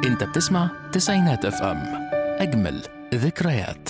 انت بتسمع تسعينات اف ام، اجمل ذكريات.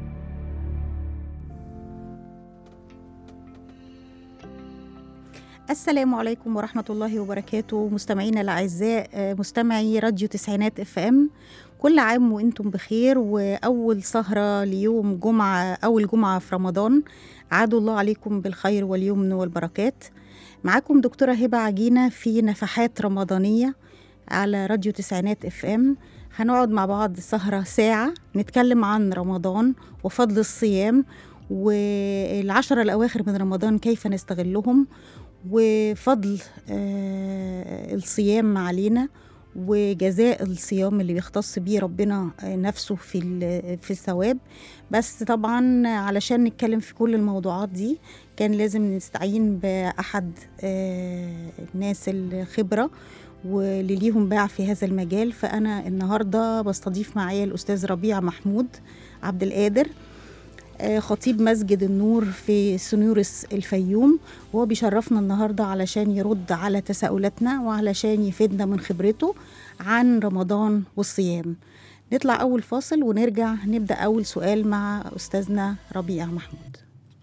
السلام عليكم ورحمة الله وبركاته، مستمعينا الأعزاء، مستمعي راديو تسعينات اف ام. كل عام وانتم بخير، وأول سهرة ليوم جمعة، أول جمعة في رمضان. عاد الله عليكم بالخير واليمن والبركات. معاكم دكتورة هبة عجينة في نفحات رمضانية على راديو تسعينات اف ام. هنقعد مع بعض سهرة ساعة نتكلم عن رمضان وفضل الصيام والعشرة الأواخر من رمضان كيف نستغلهم، وفضل الصيام علينا، وجزاء الصيام اللي بيختص بيه ربنا نفسه في الثواب. بس طبعا علشان نتكلم في كل الموضوعات دي كان لازم نستعين بأحد الناس الخبرة واللي ليهم باع في هذا المجال. فأنا النهاردة بستضيف معايا الأستاذ ربيع محمود عبد القادر، خطيب مسجد النور في سنورس الفيوم، وهو بيشرفنا النهاردة علشان يرد على تساؤلاتنا وعلشان يفيدنا من خبرته عن رمضان والصيام. نطلع أول فاصل ونرجع نبدأ أول سؤال مع أستاذنا ربيع محمود.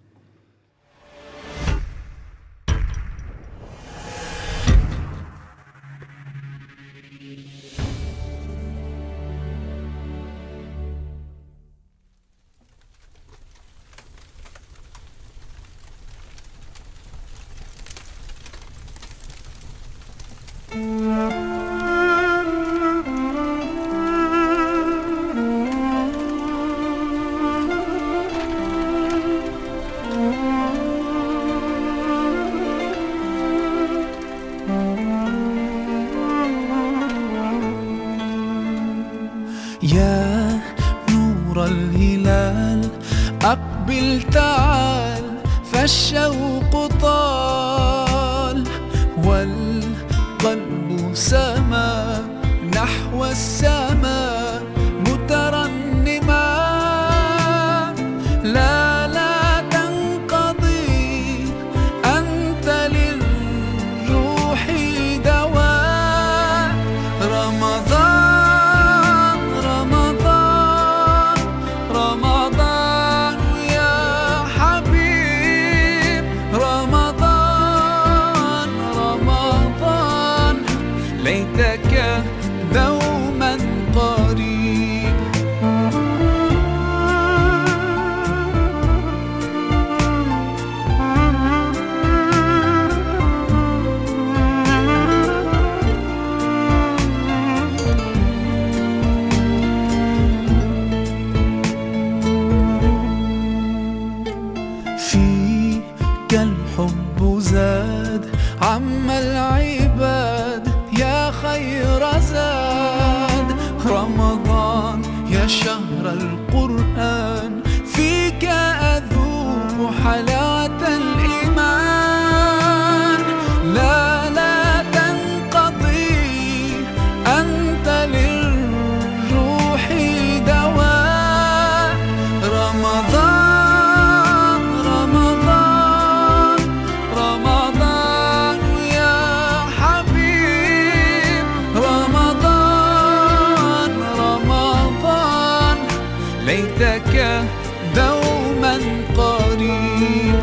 يا نور الهلال أقبل تعال، فالشوق طال والقلب سما نحو السماء مترنما. لا تنقضي، أنت للروح دواء. رمضان رمضان يا حبيب، رمضان ليتك دوما قريب. فيك الحب زاد عم العباد، يا خير زاد. رمضان يا شهر القرآن، فيك أذوق حلاوة الإيمان. لا تنقضي، أنت للروح دواء. رمضان يا حبيب، رمضان ليتك دوما قريب.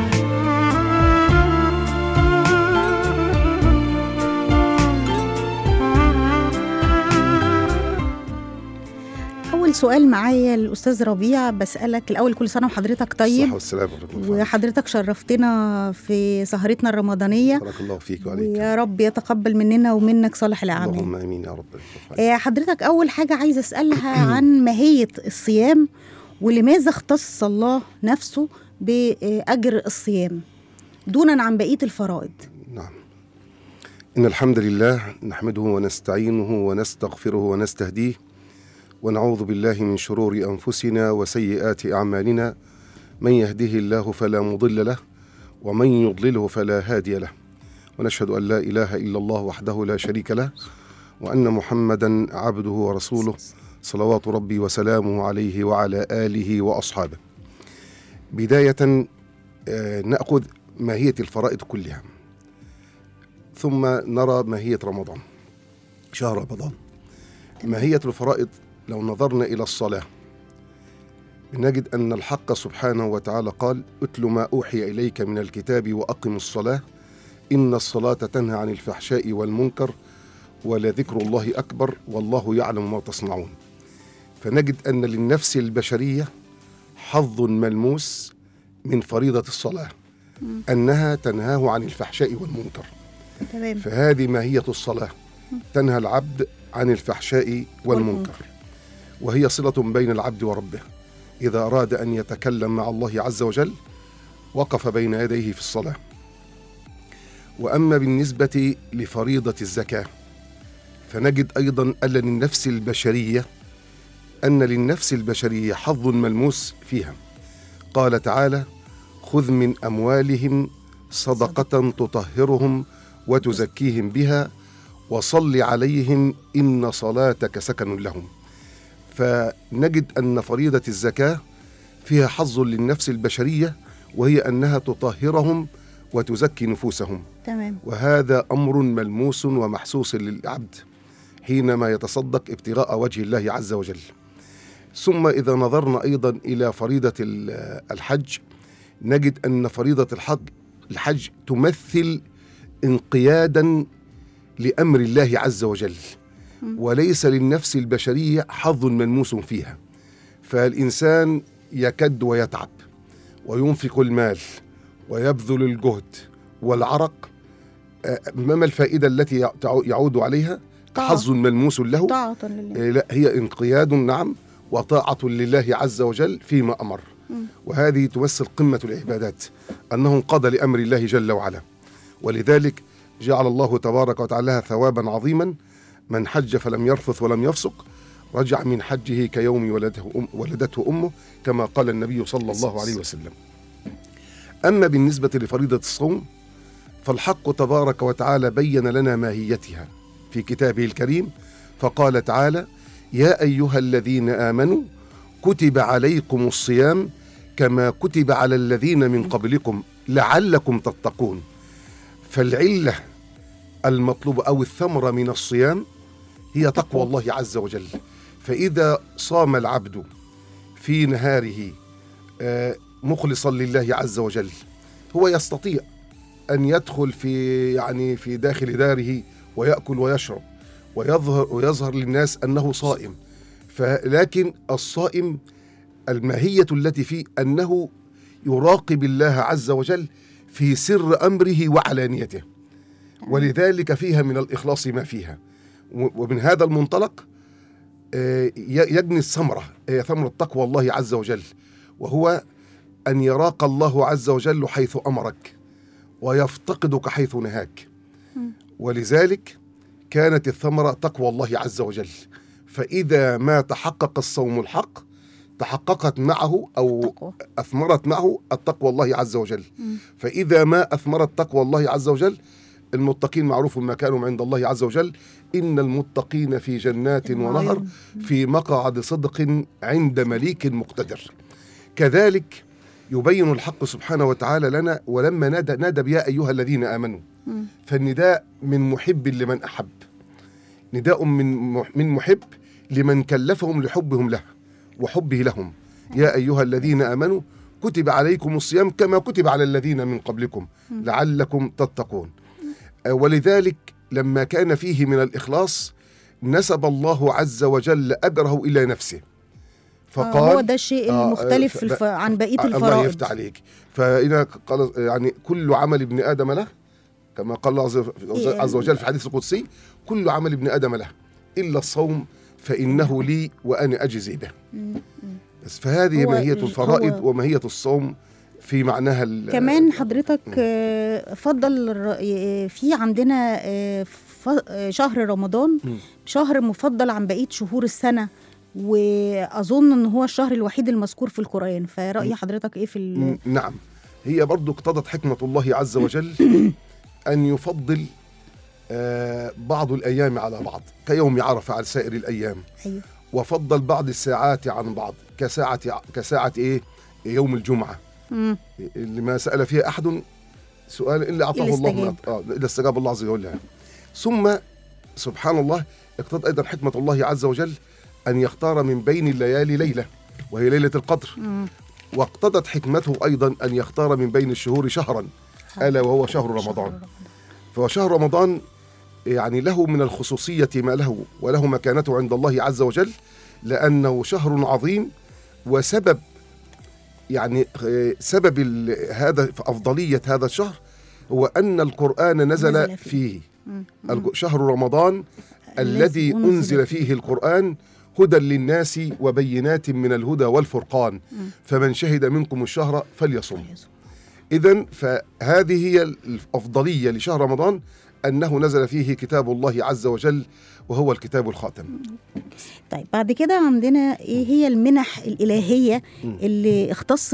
أول سؤال معايا الأستاذ ربيع، بسألك الأول كل سنة وحضرتك طيب. الصحة والسلامة ورحمة الله. وحضرتك شرفتنا في سهرتنا الرمضانية، بارك الله فيك وعليك، ويا رب يتقبل مننا ومنك صالح الأعمال. اللهم آمين يا رب. حضرتك أول حاجة عايزة أسألها عن ماهية الصيام، ولماذا اختص الله نفسه بأجر الصيام دونا عن بقية الفرائض؟ نعم، إن الحمد لله نحمده ونستعينه ونستغفره ونستهديه، ونعوذ بالله من شرور أنفسنا وسيئات أعمالنا. من يهده الله فلا مضل له، ومن يضلله فلا هادي له. ونشهد أن لا إله إلا الله وحده لا شريك له، وأن محمدا عبده ورسوله، صلوات ربي وسلامه عليه وعلى آله وأصحابه. بداية نأخذ ماهية الفرائض كلها، ثم نرى ماهية رمضان، شهر رمضان. ماهية الفرائض. لو نظرنا إلى الصلاة نجد أن الحق سبحانه وتعالى قال: اتل ما أوحي إليك من الكتاب وأقم الصلاة إن الصلاة تنهى عن الفحشاء والمنكر ولذكر الله أكبر والله يعلم ما تصنعون. فنجد أن للنفس البشرية حظ ملموس من فريضة الصلاة، أنها تنهاه عن الفحشاء والمنكر. تمام. فهذه ماهية الصلاة، تنهى العبد عن الفحشاء والمنكر، وهي صلة بين العبد وربه. إذا أراد أن يتكلم مع الله عز وجل وقف بين يديه في الصلاة. وأما بالنسبة لفريضة الزكاة فنجد أيضا أن للنفس البشرية حظ ملموس فيها. قال تعالى: خذ من أموالهم صدقة تطهرهم وتزكيهم بها وصل عليهم إن صلاتك سكن لهم. فنجد أن فريضة الزكاة فيها حظ للنفس البشرية، وهي أنها تطهرهم وتزكي نفوسهم. تمام. وهذا أمر ملموس ومحسوس للعبد حينما يتصدق ابتغاء وجه الله عز وجل. ثم إذا نظرنا أيضا إلى فريضة الحج نجد أن فريضة الحج تمثل انقيادا لأمر الله عز وجل، وليس للنفس البشرية حظ ملموس فيها. فالإنسان يكد ويتعب وينفق المال ويبذل الجهد والعرق، ما الفائدة التي يعود عليها؟ حظ ملموس له؟ طاعة لله. لا، هي انقياد، نعم، وطاعة لله عز وجل فيما أمر. وهذه تمثل قمة العبادات، أنه انقاد لأمر الله جل وعلا. ولذلك جعل الله تبارك وتعالى ثوابا عظيما: من حج فلم يرفث ولم يفسق رجع من حجه كيوم ولدته أمه، كما قال النبي صلى الله عليه وسلم. أما بالنسبة لفريضة الصوم فالحق تبارك وتعالى بين لنا ماهيتها في كتابه الكريم، فقال تعالى: يا أيها الذين آمنوا كتب عليكم الصيام كما كتب على الذين من قبلكم لعلكم تتقون. فالعلة المطلوبة أو الثمرة من الصيام هي تقوى الله عز وجل. فإذا صام العبد في نهاره مخلصا لله عز وجل، هو يستطيع أن يدخل في داخل داره ويأكل ويشرب ويظهر للناس أنه صائم. لكن الصائم الماهية التي فيه أنه يراقب الله عز وجل في سر أمره وعلانيته، ولذلك فيها من الإخلاص ما فيها. ومن هذا المنطلق يجني الثمرة، هي ثمرة تقوى الله عز وجل، وهو أن يراك الله عز وجل حيث أمرك ويفتقدك حيث نهاك. ولذلك كانت الثمرة تقوى الله عز وجل. فإذا ما تحقق الصوم الحق تحققت معه أو أثمرت معه التقوى الله عز وجل. فإذا ما أثمرت تقوى الله عز وجل، المتقين معروف مكانهم عند الله عز وجل: إن المتقين في جنات ونهر في مقعد صدق عند مليك مقتدر. كذلك يبين الحق سبحانه وتعالى لنا: ولما نادى بيا أيها الذين آمنوا. فالنداء من محب لمن أحب، نداء من محب لمن كلفهم لحبهم له وحبه لهم. يا أيها الذين آمنوا كتب عليكم الصيام كما كتب على الذين من قبلكم لعلكم تتقون. ولذلك لما كان فيه من الإخلاص نسب الله عز وجل أجره إلى نفسه، فقال هو ده الشيء المختلف عن بقية الفرائض. الله يفتح عليك. فإذا قال كل عمل ابن آدم له، كما قال الله عز وجل في الحديث القدسي: كل عمل ابن آدم له إلا الصوم فإنه لي وأنا أجزي به. بس فهذه ماهية الفرائض وماهية الصوم في معناها. كمان حضرتك فضل في عندنا شهر رمضان شهر مفضل عن بقية شهور السنة، وأظن أنه هو الشهر الوحيد المذكور في القرآن. فرأي حضرتك إيه في نعم، هي برضو اقتضت حكمة الله عز وجل أن يفضل بعض الأيام على بعض، كيوم عرفة على سائر الأيام. أيوه. وفضل بعض الساعات عن بعض، كساعة يوم الجمعة اللي ما سأل فيها أحد سؤال إلا أعطاه الله إلا استجاب الله عز وجل. ثم سبحان الله اقتضت أيضا حكمة الله عز وجل أن يختار من بين الليالي ليلة وهي ليلة القدر، واقتضت حكمته أيضا أن يختار من بين الشهور شهرا ألا وهو شهر رمضان. فشهر رمضان يعني له من الخصوصية ما له وله مكانته عند الله عز وجل، لأنه شهر عظيم، وسبب يعني سبب هذا أفضلية هذا الشهر هو أن القرآن نزل فيه. شهر رمضان الذي أنزل فيه القرآن هدى للناس وبينات من الهدى والفرقان، فمن شهد منكم الشهر فليصم. إذن فهذه هي الأفضلية لشهر رمضان، أنه نزل فيه كتاب الله عز وجل وهو الكتاب الخاتم. طيب بعد كده عندنا إيه هي المنح الإلهية اللي اختص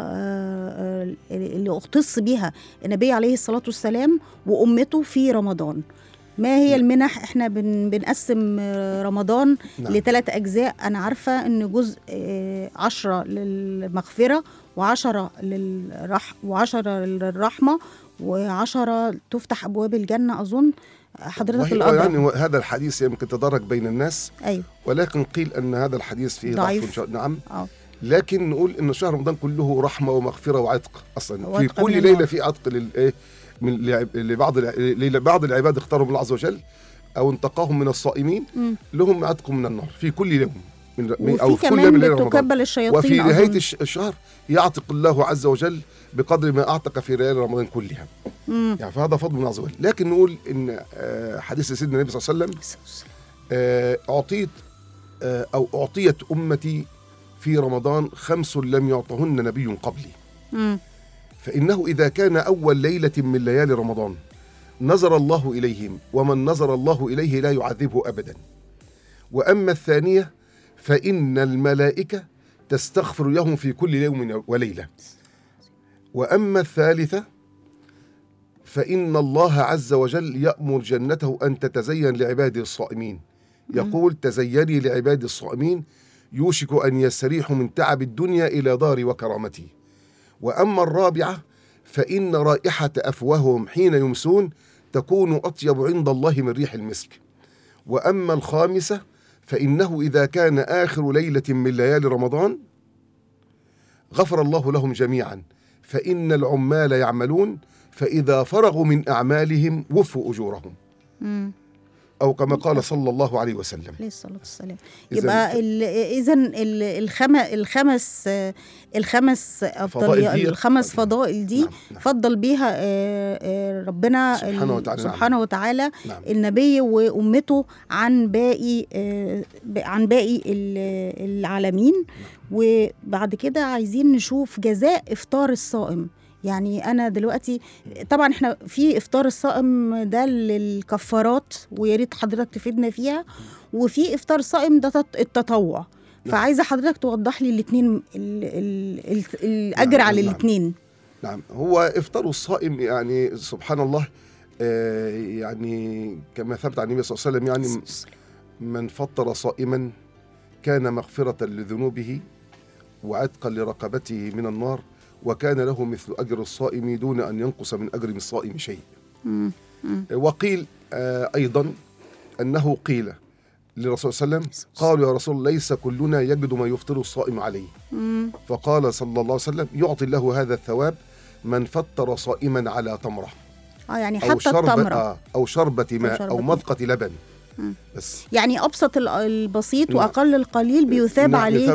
بها النبي عليه الصلاة والسلام وأمته في رمضان؟ ما هي المنح؟ احنا بنقسم رمضان ل3 أجزاء. أنا عارفة أن جزء 10 للمغفرة و10 للرحمة و10 تفتح أبواب الجنة. أظن حضرتك الأدرى. يعني هذا الحديث يمكن تدرج بين الناس. أيوه. ولكن قيل أن هذا الحديث فيه ضعيف. نعم. لكن نقول أن شهر رمضان كله رحمة ومغفرة وعتق أصلا. في كل ليلة في عتق لبعض العباد اختاروا الله عز وجل أو انتقاهم من الصائمين لهم عتق من النار في كل يوم أو في كل يوم من بتكبل الشياطين. وفي نهاية الشهر يعتق الله عز وجل بقدر ما أعتق في ليالي رمضان كلها. يعني فهذا فضل من عز وجل. لكن نقول إن حديث سيدنا النبي صلى الله عليه وسلم أعطيت أمتي في رمضان 5 لم يعطهن نبي قبلي. فإنه إذا كان أول ليلة من ليالي رمضان نظر الله إليهم، ومن نظر الله إليه لا يعذبه أبدا. وأما الثانية فإن الملائكة تستغفر لهم في كل يوم وليلة. وأما الثالثة فإن الله عز وجل يأمر جنته أن تتزين لعباده الصائمين، يقول تزيني لعبادي الصائمين يوشك أن يستريحوا من تعب الدنيا إلى دار وكرامتي. وأما الرابعة فإن رائحة أفواههم حين يمسون تكون أطيب عند الله من ريح المسك. وأما الخامسة فإنه إذا كان آخر ليلة من ليالي رمضان غفر الله لهم جميعا، فإن العمال يعملون فإذا فرغوا من أعمالهم وفوا أجورهم. أو كما قال صلى الله عليه وسلم عليه الصلاة والسلام. يبقى إذن الخمس فضائل دي فضل بيها ربنا سبحانه وتعالى النبي وأمته عن باقي العالمين. وبعد كده عايزين نشوف جزاء إفطار الصائم. يعني أنا دلوقتي طبعا احنا في إفطار الصائم ده للكفارات، ويا ريت حضرتك تفيدنا فيها، وفي إفطار الصائم ده التطوع. فعايزة حضرتك توضح لي الاثنين الأجر على الاثنين. نعم. هو إفطار الصائم يعني سبحان الله يعني كما ثبت عن النبي صلى الله عليه وسلم يعني من فطر صائما كان مغفرة لذنوبه وعتقا لرقبته من النار، وكان له مثل أجر الصائم دون أن ينقص من أجر الصائم شيء. وقيل أيضا أنه قيل للرسول صلى الله عليه وسلم قالوا يا رسول ليس كلنا يجد ما يفطر الصائم عليه. فقال صلى الله عليه وسلم يعطي له هذا الثواب من فطر صائما على تمرة يعني حتى التمرة أو شربة ماء أو مذقة لبن. بس يعني أبسط البسيط وأقل القليل بيثاب عليه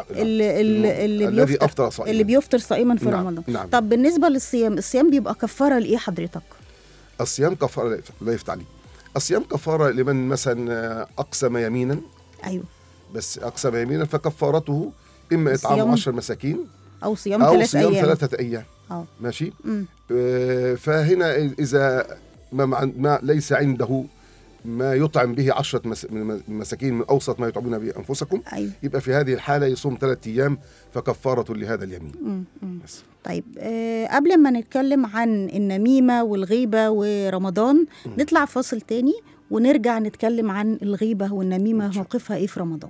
اللي بيفطر صائما في رمضان. طب بالنسبة الصيام بيبقى كفارة لإيه حضرتك؟ الصيام كفارة لا يفتح عليه. الصيام كفارة لمن مثلا أقسم يمينا. أيوه. بس أقسم يمينا فكفارته إما إطعام 10 مساكين أو صيام 3 أيام. ماشي. فهنا إذا ما ليس عنده ما يطعم به 10 مساكين من أوسط ما يطعمون به أنفسكم. أيوه. يبقى في هذه الحالة يصوم 3 أيام فكفارة لهذا اليمين. بس. طيب قبل ما نتكلم عن النميمة والغيبة ورمضان نطلع فاصل تاني ونرجع نتكلم عن الغيبة والنميمة موقفها إيه في رمضان.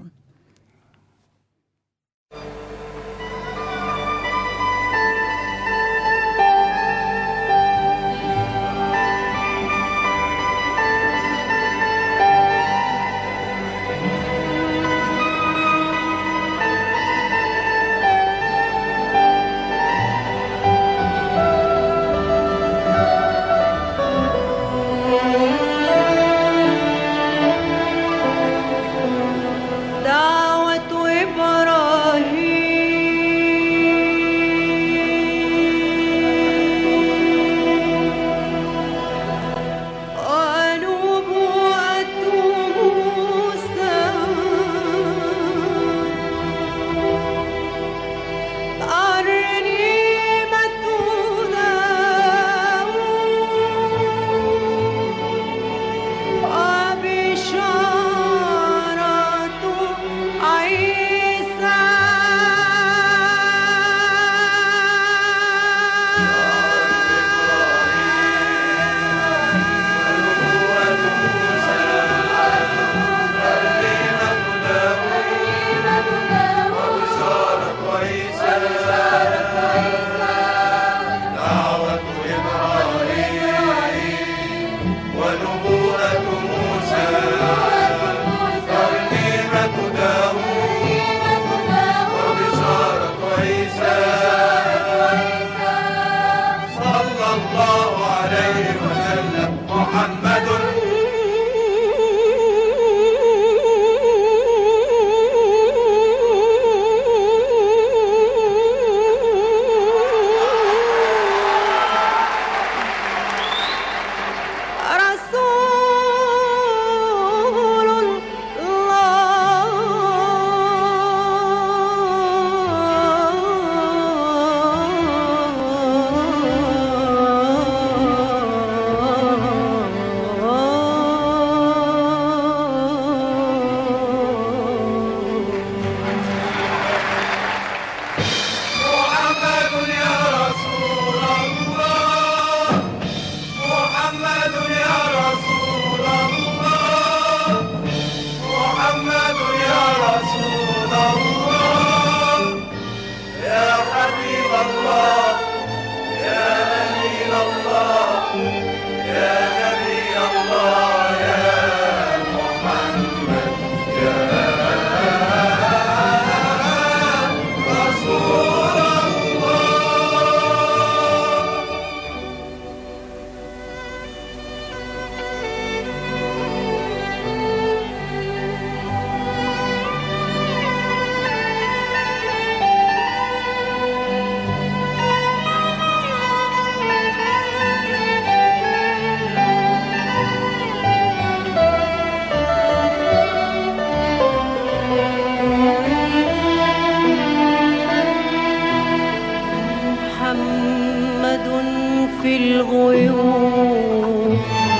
في الغيوب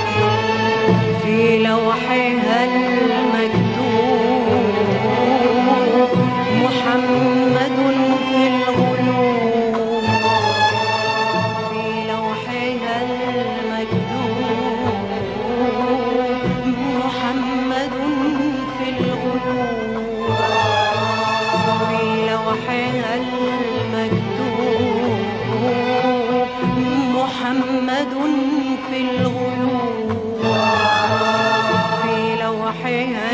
في لوحها المكتوب محمد في الغيوب في لوحها المكتوب محمد في الغيوب في لوحها المكتوب محمد في الغيوب في لوحها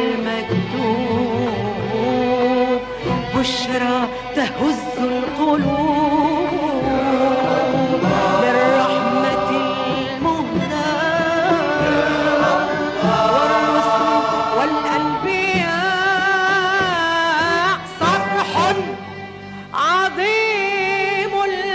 المكتوب بشرى تهز القلوب بالرحمة المهداة والرسل والأنبياء صرح عظيم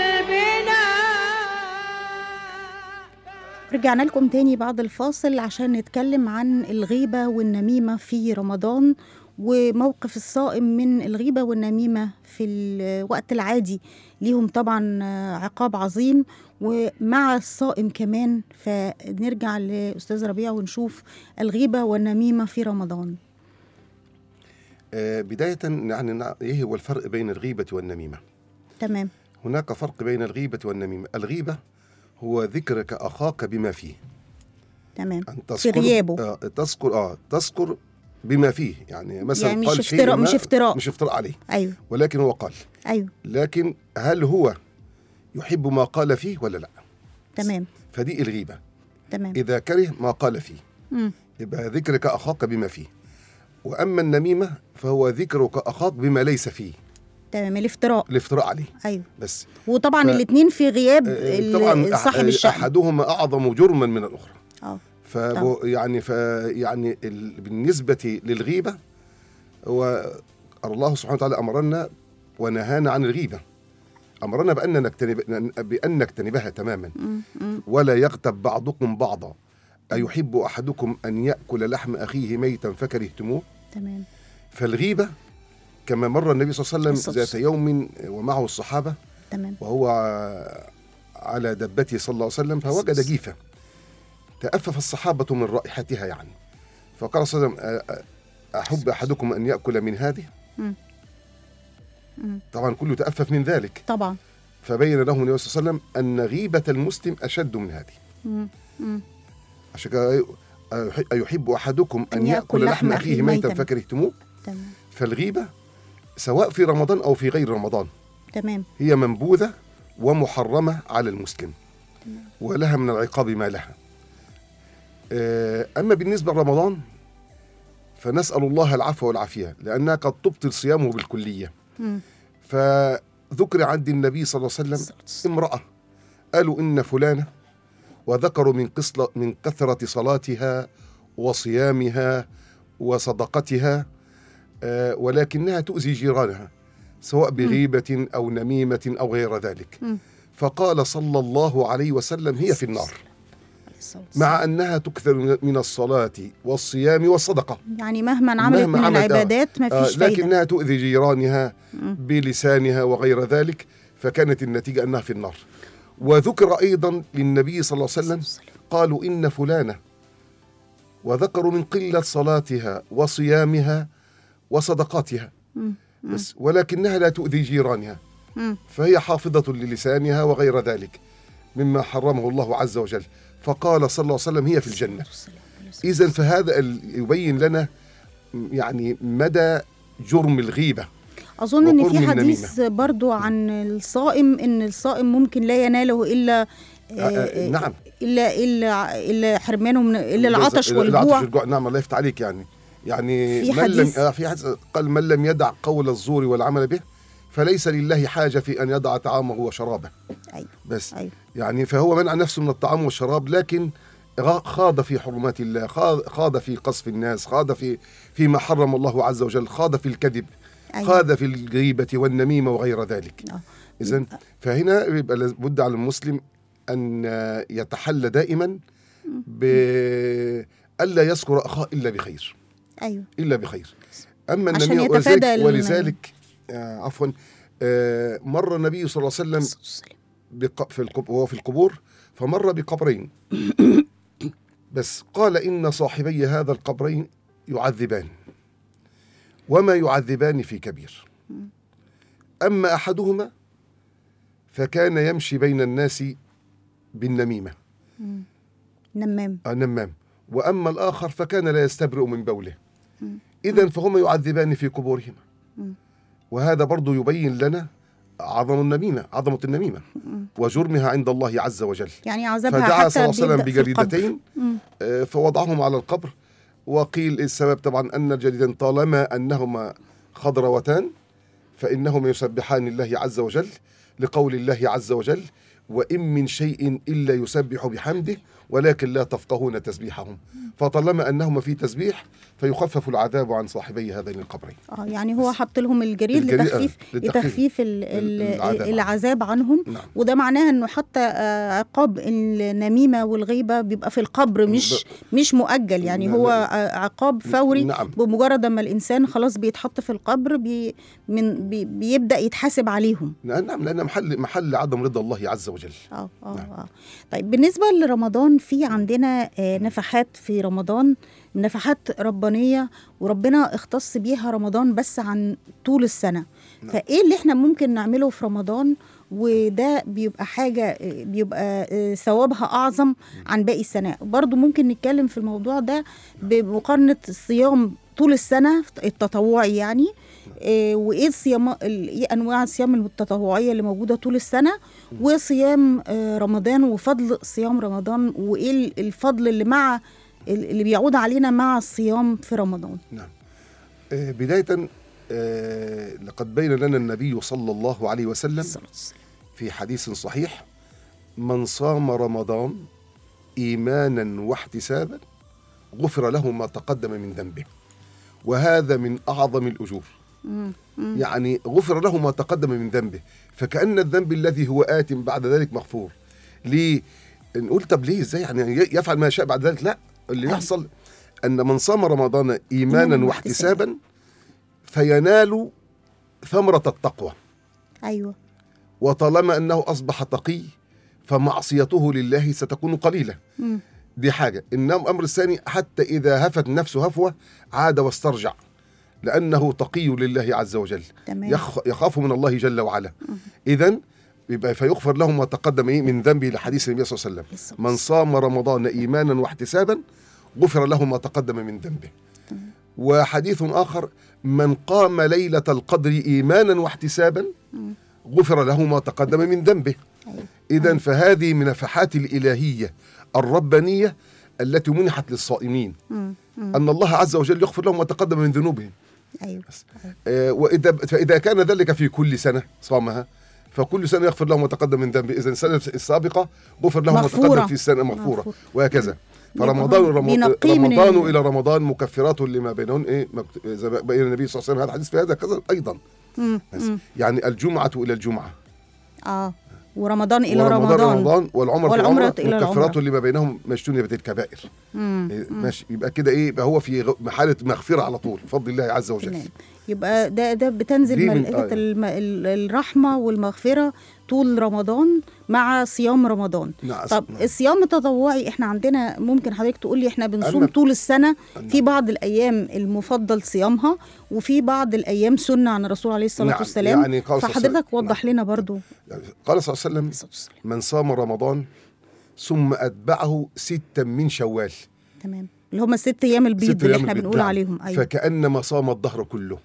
رجعنا لكم تاني بعد الفاصل عشان نتكلم عن الغيبة والنميمة في رمضان، وموقف الصائم من الغيبة والنميمة في الوقت العادي ليهم طبعا عقاب عظيم، ومع الصائم كمان. فنرجع لأستاذ ربيع ونشوف الغيبة والنميمة في رمضان. بداية يعني إيه هو الفرق بين الغيبة والنميمة؟ تمام. هناك فرق بين الغيبة والنميمة. الغيبة هو ذكرك أخاك بما فيه. تمام. في غيابه. تذكر بما فيه، يعني مثلا يعني قال شيء مش افتراء عليه. أيوه. ولكن هو قال. أيوه. لكن هل هو يحب ما قال فيه ولا لا؟ تمام. فدي الغيبة. تمام. إذا كره ما قال فيه يبقى ذكرك أخاك بما فيه. وأما النميمة فهو ذكرك أخاك بما ليس فيه. تمام. الافتراء عليه. أيوه. بس وطبعا الاثنين في غياب طبعا صاحب الشأن. أحدهما أعظم جرما من الأخرى. يعني بالنسبة للغيبة هو الله سبحانه وتعالى أمرنا ونهانا عن الغيبة. أمرنا بأن نجتنبها تماما. ولا يغتب بعضكم بعضا أيحب أحدكم أن يأكل لحم أخيه ميتا فكرهتموه. تمام. فالغيبة كما مر النبي صلى الله عليه وسلم ذات يوم ومعه الصحابة. تمام. وهو على دبته صلى الله عليه وسلم فوجد جيفة تأفف الصحابة من رائحتها، يعني فقال صلى الله عليه وسلم أحب أحدكم أن يأكل من هذه. طبعا كله تأفف من ذلك طبعا. فبين لهم النبي صلى الله عليه وسلم أن غيبة المسلم أشد من هذه. عشان كده أيحب أحدكم أن يأكل لحم أخيه ميتا فكرهتموه. فالغيبة سواء في رمضان أو في غير رمضان تمام هي منبوذة ومحرمة على المسلم. ولها من العقاب ما لها. أما بالنسبة لرمضان فنسأل الله العفو والعافية لأنها قد تبطل صيامه بالكلية. فذكر عند النبي صلى الله عليه وسلم امرأة قالوا إن فلانة، وذكروا من كثرة صلاتها وصيامها وصدقتها، ولكنها تؤذي جيرانها سواء بغيبة أو نميمة أو غير ذلك. فقال صلى الله عليه وسلم هي في النار مع أنها تكثر من الصلاة والصيام والصدقة. يعني مهما عملت من العبادات ما فيش فايدة، لكنها تؤذي جيرانها بلسانها وغير ذلك، فكانت النتيجة أنها في النار. وذكر أيضا للنبي صلى الله عليه وسلم قالوا إن فلانة، وذكروا من قلة صلاتها وصيامها وصدقاتها بس ولكنها لا تؤذي جيرانها، فهي حافظة للسانها وغير ذلك مما حرمه الله عز وجل. فقال صلى الله عليه وسلم هي في الجنة. إذن فهذا يبين لنا يعني مدى جرم الغيبة. أظن إن وقرب في حديث النميمة. برضو عن الصائم، إن الصائم ممكن لا يناله إلا نعم، إلا حرمانه من إلا العطش والجوع. نعم، الله يفتح عليك. يعني في من حديث في حديث قال من لم يدع قول الزور والعمل به فليس لله حاجة في أن يدع طعامه وشرابه. أيوة. بس أيوة. يعني فهو منع نفسه من الطعام والشراب، لكن خاض في حرمات الله، خاض في قصف الناس، خاض فيما حرم الله عز وجل، خاض في الكذب، أيوة. خاض في الغيبة والنميمة وغير ذلك. إذن فهنا يبقى لابد على المسلم أن يتحلى دائما بألا يذكر أخاه إلا بخير. أيوة. إلا بخير. أما عشان النبي يتفادى ولذلك عفوا مر النبي صلى الله عليه وسلم وهو في القبور، فمر بقبرين بس قال إن صاحبي هذا القبرين يعذبان وما يعذبان في كبير. أما أحدهما فكان يمشي بين الناس بالنميمة، نمام، وأما الآخر فكان لا يستبرئ من بوله. إذن فهما يعذبان في قبورهما. وهذا برضو يبين لنا عظمة النميمة وجرمها عند الله عز وجل. يعني عذابها فدعا حتى صلى الله عليه وسلم بجريدتين فوضعهم على القبر. وقيل السبب طبعا أن الجريدتين طالما أنهما خضروتان فإنهما يسبحان الله عز وجل، لقول الله عز وجل وإن من شيء إلا يسبح بحمده ولكن لا تفقهون تسبيحهم. فطالما أنهما في تسبيح فيخفف العذاب عن صاحبي هذين القبرين. يعني هو حط لهم الجريد لتخفيف العذاب عنهم. نعم. وده معناه أنه حتى عقاب النميمة والغيبة بيبقى في القبر مش مؤجل، يعني هو عقاب فوري. نعم. بمجرد ما الإنسان خلاص بيتحط في القبر بيبدأ يتحاسب عليهم. نعم، لأن محل عدم رضا الله عز وجل. نعم. طيب بالنسبة لرمضان، في عندنا نفحات في رمضان، نفحات ربانية وربنا اختص بيها رمضان بس عن طول السنة. فإيه اللي احنا ممكن نعمله في رمضان وده بيبقى حاجة بيبقى ثوابها أعظم عن باقي السنة؟ برضو ممكن نتكلم في الموضوع ده بمقارنة الصيام طول السنة التطوعي، يعني وإيه إيه أنواع الصيام التطوعية اللي موجودة طول السنة، وصيام رمضان وفضل صيام رمضان، وإيه الفضل اللي بيعود علينا مع الصيام في رمضان. نعم. بداية لقد بين لنا النبي صلى الله عليه وسلم في حديث صحيح من صام رمضان إيمانا واحتسابا غفر له ما تقدم من ذنبه، وهذا من أعظم الأجور. يعني غفر له ما تقدم من ذنبه، فكأن الذنب الذي هو آت بعد ذلك مغفور. ليه؟ نقول طب ليه ازاي يعني يفعل ما يشاء بعد ذلك؟ لا، اللي يحصل أن من صام رمضان إيمانا واحتسابا فينال ثمرة التقوى. أيوة. وطالما أنه أصبح تقي فمعصيته لله ستكون قليلة. دي حاجة. إنما أمر الثاني حتى إذا هفت نفسه هفوة عاد واسترجع، لأنه تقي لله عز وجل. يخاف من الله جل وعلا. إذن يبقى فيغفر له ما تقدم من ذنبه، لحديث النبي صلى الله عليه وسلم من صام رمضان إيمانا واحتسابا غفر له ما تقدم من ذنبه. وحديث آخر من قام ليلة القدر إيمانا واحتسابا غفر له ما تقدم من ذنبه. إذن فهذه من نفحات الإلهية الربانية التي منحت للصائمين، أن الله عز وجل يغفر لهم ما تقدم من ذنوبهم. أيوة. فإذا كان ذلك في كل سنة صامها فكل سنة يغفر لهم ما تقدم من ذنبه. إذن السنة السابقة غفر لهم ما تقدم في السنة مغفورة، وهكذا. فرمضان إلى رمضان مكفرات لما بينهن. بين النبي صلى الله عليه وسلم هذا الحديث في هذا كذا أيضا. يعني الجمعة إلى الجمعة ورمضان إلى رمضان والعمرة إلى مكفرات لما بينهم ما اجتنبت الكبائر. ماشي. يبقى كده يبقى هو في حالة مغفرة على طول بفضل الله عز وجل. يبقى ده بتنزل ملائكة الرحمة والمغفرة طول رمضان مع صيام رمضان. طب الصيام التطوعي احنا عندنا، ممكن حضرتك تقول لي احنا بنصوم طول السنة، في بعض الأيام المفضل صيامها وفي بعض الأيام سنة عن الرسول عليه الصلاة والسلام. يعني فحضرتك وضح لنا برضو. قال صلى الله عليه وسلم من صام رمضان ثم أتبعه 6 من شوال. تمام، اللي هم 6 أيام البيض 6 اللي أيام احنا البيض، بنقول نعم. عليهم. أيوة. فكأنما صام الدهر كله.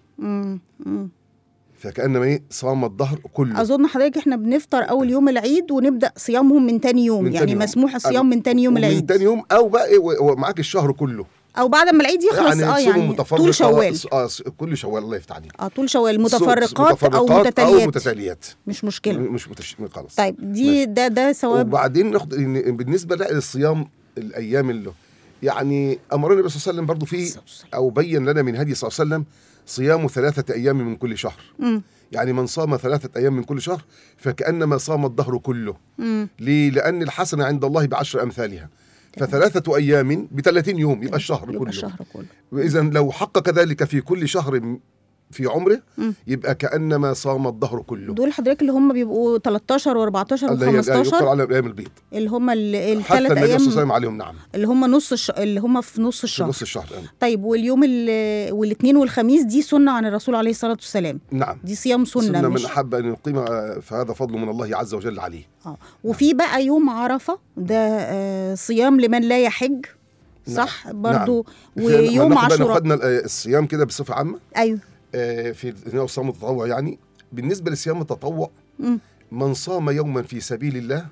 فكأنما إيه صام الدهر كله. أظن حضرتك احنا بنفطر أول يوم العيد ونبدأ صيامهم من تاني يوم، من يعني تاني يوم. مسموح الصيام من تاني يوم من العيد. تاني يوم، أو بقى إيه ومعاك الشهر كله، أو بعد ما العيد يخلص. يعني يعني طول شوال. كل شوال، الله يفتح عليك. طول شوال، متفرقات أو متتاليات. أو متتاليات، مش مشكلة. مش خلاص. طيب دي ده ثواب. وبعدين ناخد بالنسبة للصيام الأيام اللي يعني أمرنا النبي صلى الله عليه وسلم برضو فيه، أو بين لنا من هدي صلى الله عليه وسلم صيام 3 أيام من كل شهر. يعني من صام 3 أيام من كل شهر فكأنما صام الدهر كله. ليه؟ لأن الحسنة عند الله ب10 أمثالها. ف3 أيام ب30 يوم يبقى الشهر كله. وإذا لو حقق ذلك في كل شهر في عمره يبقى كأنما صام الدهر كله. دول حضرتك اللي هم بيبقوا 13 و14 و15 يقتل على أيام البيض، اللي هم ال3 أيام عليهم. نعم، اللي هم اللي هم في نص الشهر. نص الشهر. طيب واليوم والاثنين والخميس دي سنة عن الرسول عليه الصلاة والسلام. نعم، دي صيام سنة من أحب أن يقيم فهذا فضل من الله عز وجل عليه. وفي بقى يوم عرفة ده صيام لمن لا يحج، صح؟ نعم. برضو. ويوم عاشوراء. خدنا الصيام كده بصفة عامة. أيوه. في صيام التطوع. يعني بالنسبة لصيام التطوع، من صام يوما في سبيل الله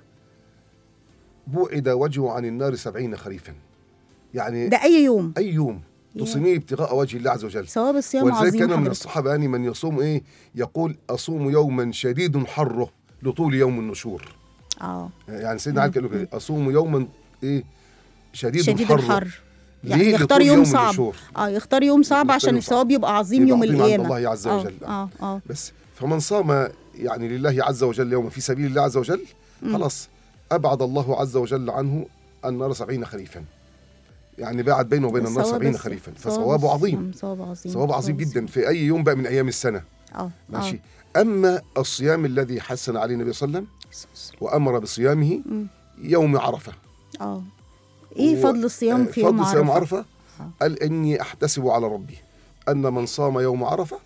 بوعد وجهه عن النار 70 خريفا. يعني ده أي يوم، أي يوم تصوميه ابتغاء وجه الله عز وجل. ثواب الصيام عظيم. ولذلك كان من الصحابة يعني من يصوم يقول أصوم يوما شديد حره لطول يوم النشور. يعني سيدنا علي قال له أصوم يوما شديد الحر. يعني يختار يوم صعب. يختار يوم صعب عشان الثواب يبقى عظيم يوم القيامة عند الله عز وجل. بس فمن صام يعني لله عز وجل يوم في سبيل الله عز وجل خلاص أبعد الله عز وجل عنه النار 70 خريفا. يعني بعد بينه وبين النار 70 خريفا، فصوابه عظيم. صواب عظيم جدا في أي يوم بقى من أيام السنة. ماشي. أما الصيام الذي حسن عليه النبي صلى الله عليه وسلم وأمر بصيامه يوم عرفة. إيه فضل الصيام في يوم عرفة؟ فضل صيام عرفة قال إني أحتسب على ربي أن من صام يوم عرفة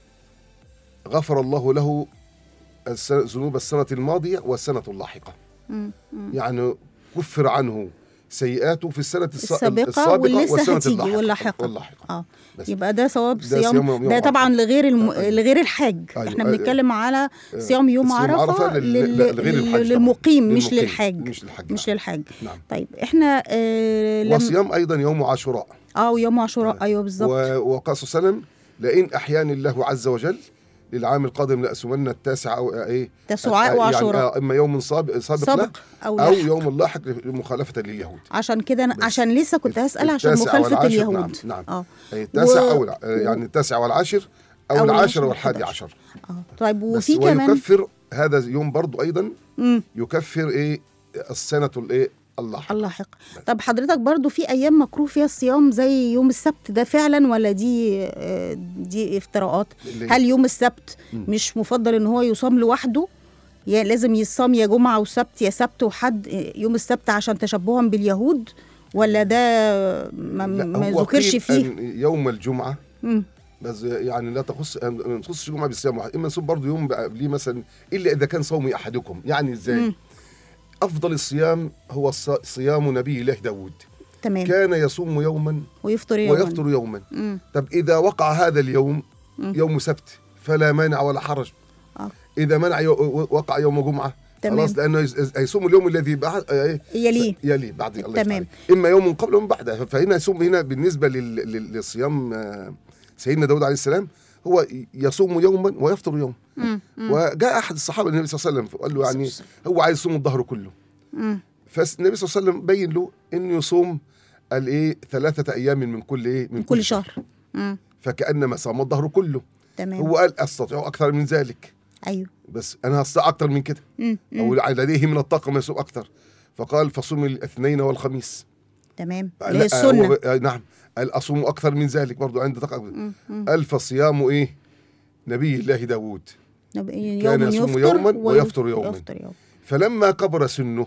غفر الله له ذنوب السنة الماضية والسنة اللاحقة. يعني كفر عنه سيئاته في السنة السابقة واللسه هتيجي واللاحقة. يبقى ده ثواب صيام ده طبعا لغير الحاج. احنا بنتكلم على صيام يوم عرفة للمقيم مش للحاج. نعم. طيب احنا وصيام أيضا يوم عاشوراء. ويوم عاشوراء. أيوه بالظبط. وقال صلى الله عليه وسلم لئن أحياني الله عز وجل للعام القادم لأصومن التاسع أو تسعاء وعاشوراء. يعني إما يوم سابق أو يوم اللاحق مخالفة لليهود. عشان كده عشان لسه كنت هسأل عشان مخالفة اليهود. نعم. التاسع أو يعني التاسع والعاشر أو العاشر والحادي عشر. طيب وفي كمان ويكفر هذا يوم برضو أيضا يكفر السنة اللاحق. طب حضرتك برضو في أيام مكروه فيها الصيام زي يوم السبت ده فعلا ولا دي افتراءات؟ هل يوم السبت مش مفضل ان هو يصام لوحده؟ يعني لازم يصام يا جمعة وسبت يا سبت وحد يوم السبت عشان تشبها باليهود، ولا ده ما ذكرش فيه؟ يوم الجمعة بس يعني لا تخص الجمعة بالصيام واحد، إما نصوم برضو يوم ليه مثلا إلا إذا كان صوم أحدكم. يعني إزاي؟ أفضل الصيام هو صيام نبي الله داود. تمام. كان يصوم يوما ويفطر يوما. طب إذا وقع هذا اليوم يوم سبت فلا مانع ولا حرج. إذا منع وقع يوم جمعة خلاص، لأنه يصوم اليوم الذي يليه بعد الله. تمام. إما يوم قبل ومن بعده. فهنا يصوم هنا بالنسبة للصيام سيدنا داود عليه السلام هو يصوم يوما ويفطر يوم. وجاء أحد الصحابة النبي صلى الله عليه وسلم وقال له يعني هو عايز يصوم الظهر كله. فالنبي صلى الله عليه وسلم بين له إنه يصوم 3 أيام من كل شهر. فكأنما صام الظهر كله. تمام. هو قال أستطيع أكثر من ذلك. أيوه. بس أنا هستطيع أكثر من كده أو لديه من الطاقة ما يصوم أكثر. فقال فصوم الاثنين والخميس. تمام. اللي هي السنة. نعم. قال أصوم أكثر من ذلك برضو عند طاقة. قال فصيام نبي الله داود كان يصوم يوما ويفطر يوما. فلما كبر سنه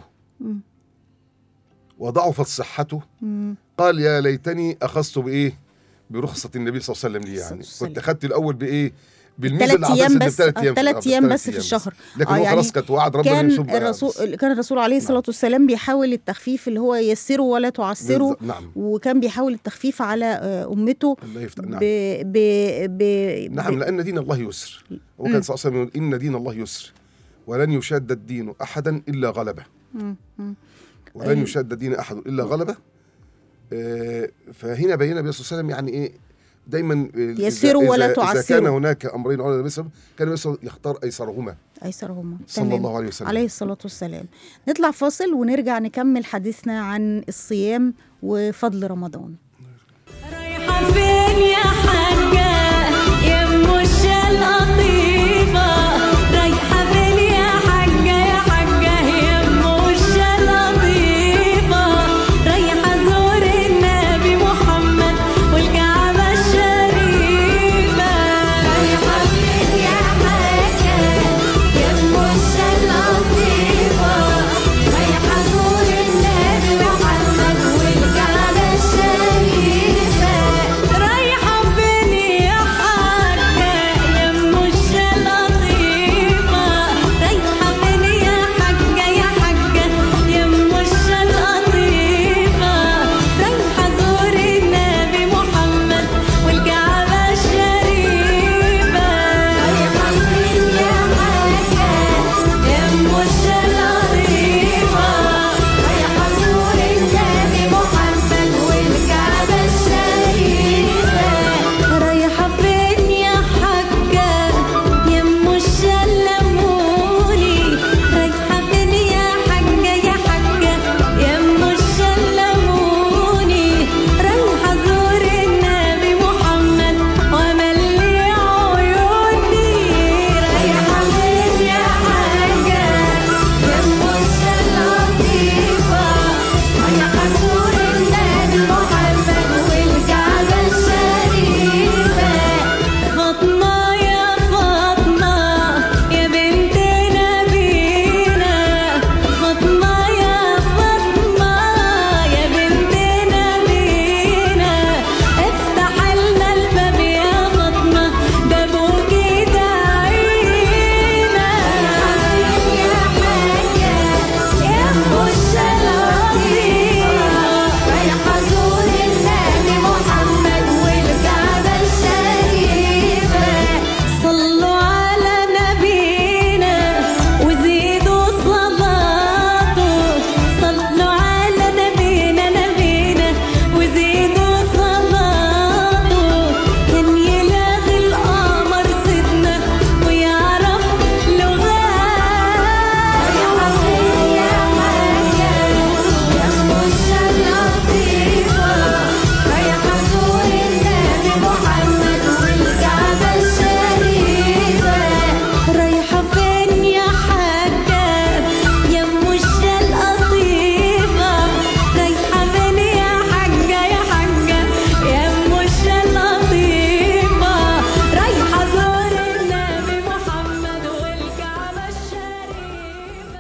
وضعفت صحته قال يا ليتني أخذت برخصة النبي صلى الله عليه وسلم لي. يعني كنت أخذت الأول بالميزه اللي 3 أيام عطاها بس، سيدنا 3 أيام 3 أيام بس في الشهر. لكن هو يعني خلاص كانت وعد ربنا كان الرسول عليه الصلاة والسلام بيحاول التخفيف، اللي هو يسروا ولا تعسروا. نعم. وكان بيحاول التخفيف على أمته. الله يفتح. نعم. نعم، لأن دين الله يسر. وكان صلى الله عليه وسلم يقول إن دين الله يسر ولن يشاد الدين أحدا إلا غلبه. ولن يشاد الدين أحد إلا غلبه. فهنا بينا النبي صلى الله عليه وسلم يعني إيه دايما يسروا ولا تعسروا. إذا كان هناك أمرين على النبي صلى الله عليه وسلم كان النبي يختار أيسرهما صلى الله عليه وسلم عليه الصلاة والسلام. نطلع فاصل ونرجع نكمل حديثنا عن الصيام وفضل رمضان. رايحة فين يا حاجة يا ام الشلطيفة؟ رايحة فين يا حاجة يا حاجة يا ام الشلطيفة؟ رايحة زور النبي محمد والكعبة الشريفة. رايحة فين يا حاجة يا ام الشلطيفة؟ رايحة زور النبي محمد والكعبة الشريفة. رايحة فين يا حاجة يا ام الشلطيفة؟ رايحة فين يا حاجة يا حاجة يا ام الشلطيفة؟ رايحة زور النبي محمد والكعبة الشريفة. رايحة فين يا حاجة يا ام الشلطيفة؟ رايحة زور النبي محمد والكعبة الشريفة. رايحة فين يا حاجة يا ام الشلموني؟ رايحة فين يا حاجة يا حاجة يا ام الشلموني؟ رايحة زور النبي محمد وملي عيوني. رايحة فين يا حاجة يا ام الشلطيفة؟ رايحة زور النبي محمد والكعبة الشريفة. فاطمة يا فاطمة يا بنت نبينا. فاطمة يا فاطمة يا بنت نبينا. افتح لنا الباب يا فاطمة ده ابوكي داعينا. يا حاجة يا ام الشلطيفة؟ رايحة زور النبي محمد والكعبة الشريفة. صلوا على نبينا وزيدوا صلاته. صلوا على نبينا وزيدوا صلاته. كان يلاغي القمر سيدنا ويعرف لغات. رايحة فين يا حاجة يا ام الشلطيفة؟ رايحة زور النبي محمد والكعبة الشريفة. رايحة فين يا حاجة يا ام الشلطيفة؟ رايحة فين يا حاجة يا حاجة يا ام الشلطيفة؟ رايحة زور النبي محمد والكعبة الشريفة.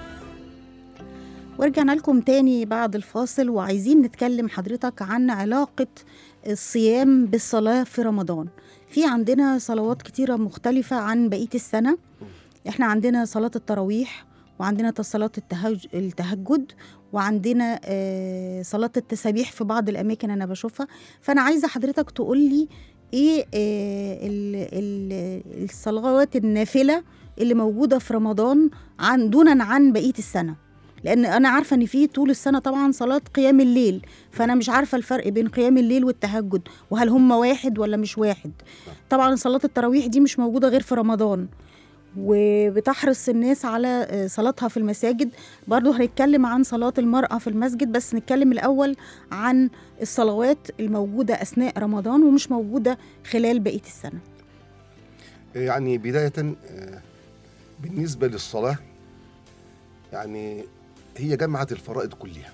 ورجعنا لكم تاني بعد الفاصل، وعايزين نتكلم حضرتك عن علاقة الصيام بالصلاة في رمضان. في عندنا صلوات كتيرة مختلفة عن بقية السنة. احنا عندنا صلاة التراويح، وعندنا صلاة التهجد، وعندنا صلاة التسابيح في بعض الأماكن أنا بشوفها. فأنا عايزة حضرتك تقولي إيه الصلوات النافلة اللي موجودة في رمضان دونا عن بقية السنة. لأن أنا عارفة إن في طول السنة طبعا صلاة قيام الليل، فأنا مش عارفة الفرق بين قيام الليل والتهجد، وهل هم واحد ولا مش واحد. طبعا صلاة التراويح دي مش موجودة غير في رمضان، وبتحرص الناس على صلاتها في المساجد. برضو هنتكلم عن صلاة المرأة في المسجد، بس نتكلم الأول عن الصلوات الموجودة أثناء رمضان ومش موجودة خلال بقية السنة. يعني بداية بالنسبة للصلاة، يعني هي جمعت الفرائض كلها.